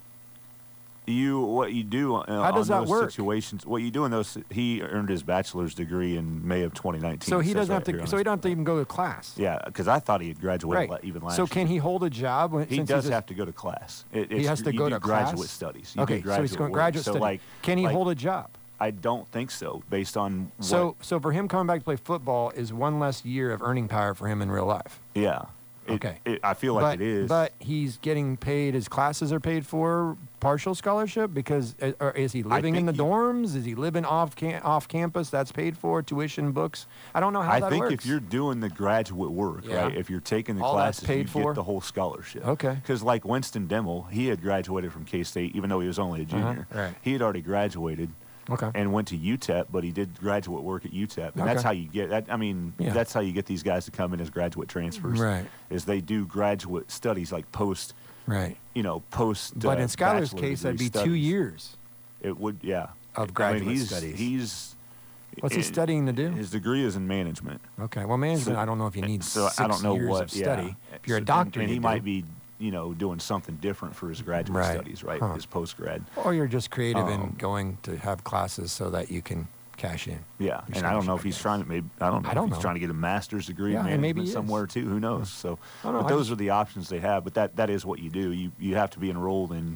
Speaker 4: What you do
Speaker 2: how does that work?
Speaker 4: Situations? What you do in those? He earned his bachelor's degree in May of 2019.
Speaker 2: So he doesn't have to. So he don't have to even go to class.
Speaker 4: Yeah, because I thought he had graduated even last year.
Speaker 2: So can he hold a job?
Speaker 4: He does have to go to class.
Speaker 2: He has to go to
Speaker 4: graduate
Speaker 2: class?
Speaker 4: studies.
Speaker 2: Okay, so he's going graduate study. Can he hold a job?
Speaker 4: I don't think so, based on
Speaker 2: So for him coming back to play football is one less year of earning power for him in real life.
Speaker 4: Yeah. I feel like it is.
Speaker 2: But he's getting paid, his classes are paid for, partial scholarship, because or is he living in the dorms? Is he living off campus, that's paid for, tuition, books? I don't know how that works.
Speaker 4: I think if you're doing the graduate work, right, if you're taking the
Speaker 2: all
Speaker 4: classes,
Speaker 2: that's paid
Speaker 4: you get the whole scholarship.
Speaker 2: Okay.
Speaker 4: Because like Winston Demmel, he had graduated from K-State, even though he was only a junior.
Speaker 2: Right.
Speaker 4: He had already graduated
Speaker 2: Okay.
Speaker 4: And went to UTEP, but he did graduate work at UTEP, and that's how you get that. I mean, that's how you get these guys to come in as graduate transfers.
Speaker 2: Right.
Speaker 4: Is they do graduate studies like post.
Speaker 2: Right.
Speaker 4: Post.
Speaker 2: But in Skyler's case, that'd be 2 years.
Speaker 4: It would, yeah.
Speaker 2: Of graduate studies. What's he studying to do?
Speaker 4: His degree is in management.
Speaker 2: Okay. Well, management, I don't know if you need 6
Speaker 4: I don't know
Speaker 2: years
Speaker 4: what,
Speaker 2: of study.
Speaker 4: Yeah.
Speaker 2: If you're a doctor,
Speaker 4: and he
Speaker 2: you
Speaker 4: might
Speaker 2: do.
Speaker 4: be, doing something different for his graduate studies, right? His post-grad.
Speaker 2: Or you're just creative and going to have classes so that you can cash in.
Speaker 4: Yeah, and I don't know if he's trying to. I don't know if he's trying to get a master's degree in
Speaker 2: and maybe
Speaker 4: management somewhere too. Who knows? So,
Speaker 2: but
Speaker 4: those are the options they have. But that is what you do. You have to be enrolled in.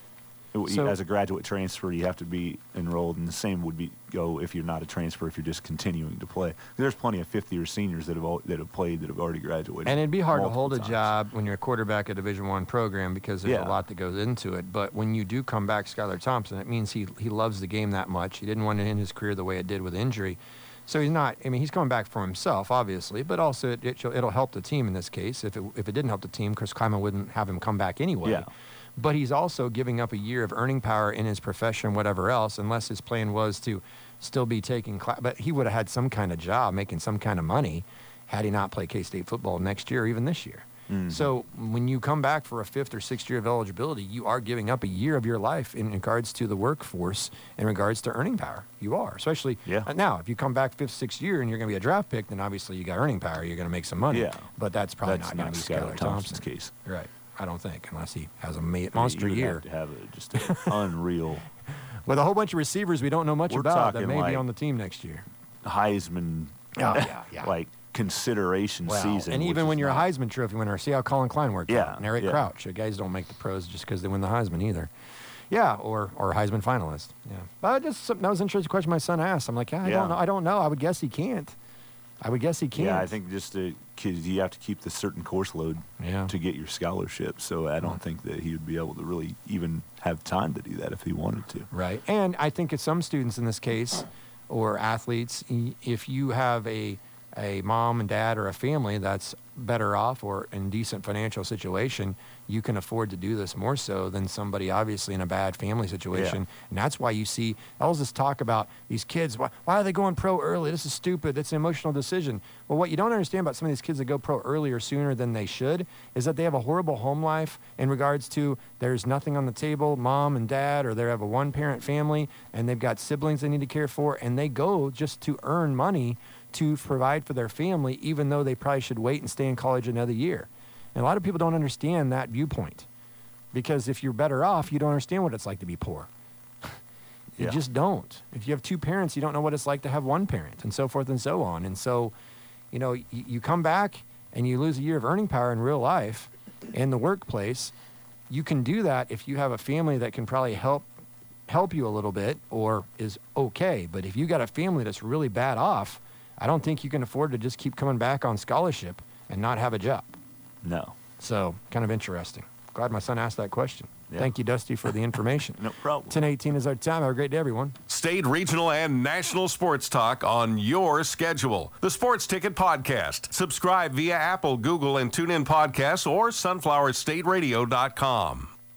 Speaker 4: As a graduate transfer, you have to be enrolled, and the same would go if you're not a transfer. If you're just continuing to play, there's plenty of fifth-year seniors that have played that have already graduated.
Speaker 2: And it'd be hard to hold a job when you're a quarterback at a Division I program because there's a lot that goes into it. But when you do come back, Skyler Thompson, it means he loves the game that much. He didn't want to end his career the way it did with injury. So he's not. I mean, he's coming back for himself, obviously, but also it'll help the team in this case. If it didn't help the team, Chris Kleiman wouldn't have him come back anyway.
Speaker 4: Yeah.
Speaker 2: But he's also giving up a year of earning power in his profession, whatever else, unless his plan was to still be taking class. But he would have had some kind of job, making some kind of money, had he not played K-State football next year or even this year. Mm-hmm. So when you come back for a 5th or 6th year of eligibility, you are giving up a year of your life in regards to the workforce, in regards to earning power. You are, especially now. If you come back 5th, 6th year and you're going to be a draft pick, then obviously you got earning power. You're going to make some money.
Speaker 4: Yeah.
Speaker 2: But that's probably not going to be
Speaker 4: Skyler Thompson's case.
Speaker 2: Right. I don't think, unless he has a monster year.
Speaker 4: You have to have just an unreal.
Speaker 2: With a whole bunch of receivers we don't know much about that may be on the team next year.
Speaker 4: Heisman, like consideration season.
Speaker 2: And even when you're a Heisman Trophy winner, see how Colin Klein worked out. And Eric
Speaker 4: yeah.
Speaker 2: Crouch. Guys don't make the pros just because they win the Heisman either. Yeah, or Heisman finalist. Yeah. But that was an interesting question my son asked. I'm like, I don't know. I would guess he can't. Yeah,
Speaker 4: I think just because you have to keep the certain course load to get your scholarship. So I don't think that he would be able to really even have time to do that if he wanted to.
Speaker 2: Right. And I think it's some students in this case, or athletes, if you have a mom and dad or a family that's better off or in decent financial situation, you can afford to do this more so than somebody obviously in a bad family situation. Yeah. And that's why you see all this talk about these kids. Why are they going pro early? This is stupid. It's an emotional decision. Well, what you don't understand about some of these kids that go pro earlier sooner than they should is that they have a horrible home life in regards to there's nothing on the table, mom and dad, or they have a one-parent family, and they've got siblings they need to care for, and they go just to earn money to provide for their family, even though they probably should wait and stay in college another year. And a lot of people don't understand that viewpoint, because if you're better off, you don't understand what it's like to be poor. You just don't. If you have two parents, you don't know what it's like to have one parent, and so forth and so on. And so, you come back and you lose a year of earning power in real life in the workplace. You can do that if you have a family that can probably help you a little bit or is okay. But if you got a family that's really bad off, I don't think you can afford to just keep coming back on scholarship and not have a job.
Speaker 4: No.
Speaker 2: So, kind of interesting. Glad my son asked that question. Yeah. Thank you, Dusty, for the information.
Speaker 4: No problem.
Speaker 2: 10:18 is our time. Have a great day, everyone.
Speaker 8: State, regional, and national sports talk on your schedule. The Sports Ticket Podcast. Subscribe via Apple, Google, and TuneIn Podcasts or sunflowerstateradio.com.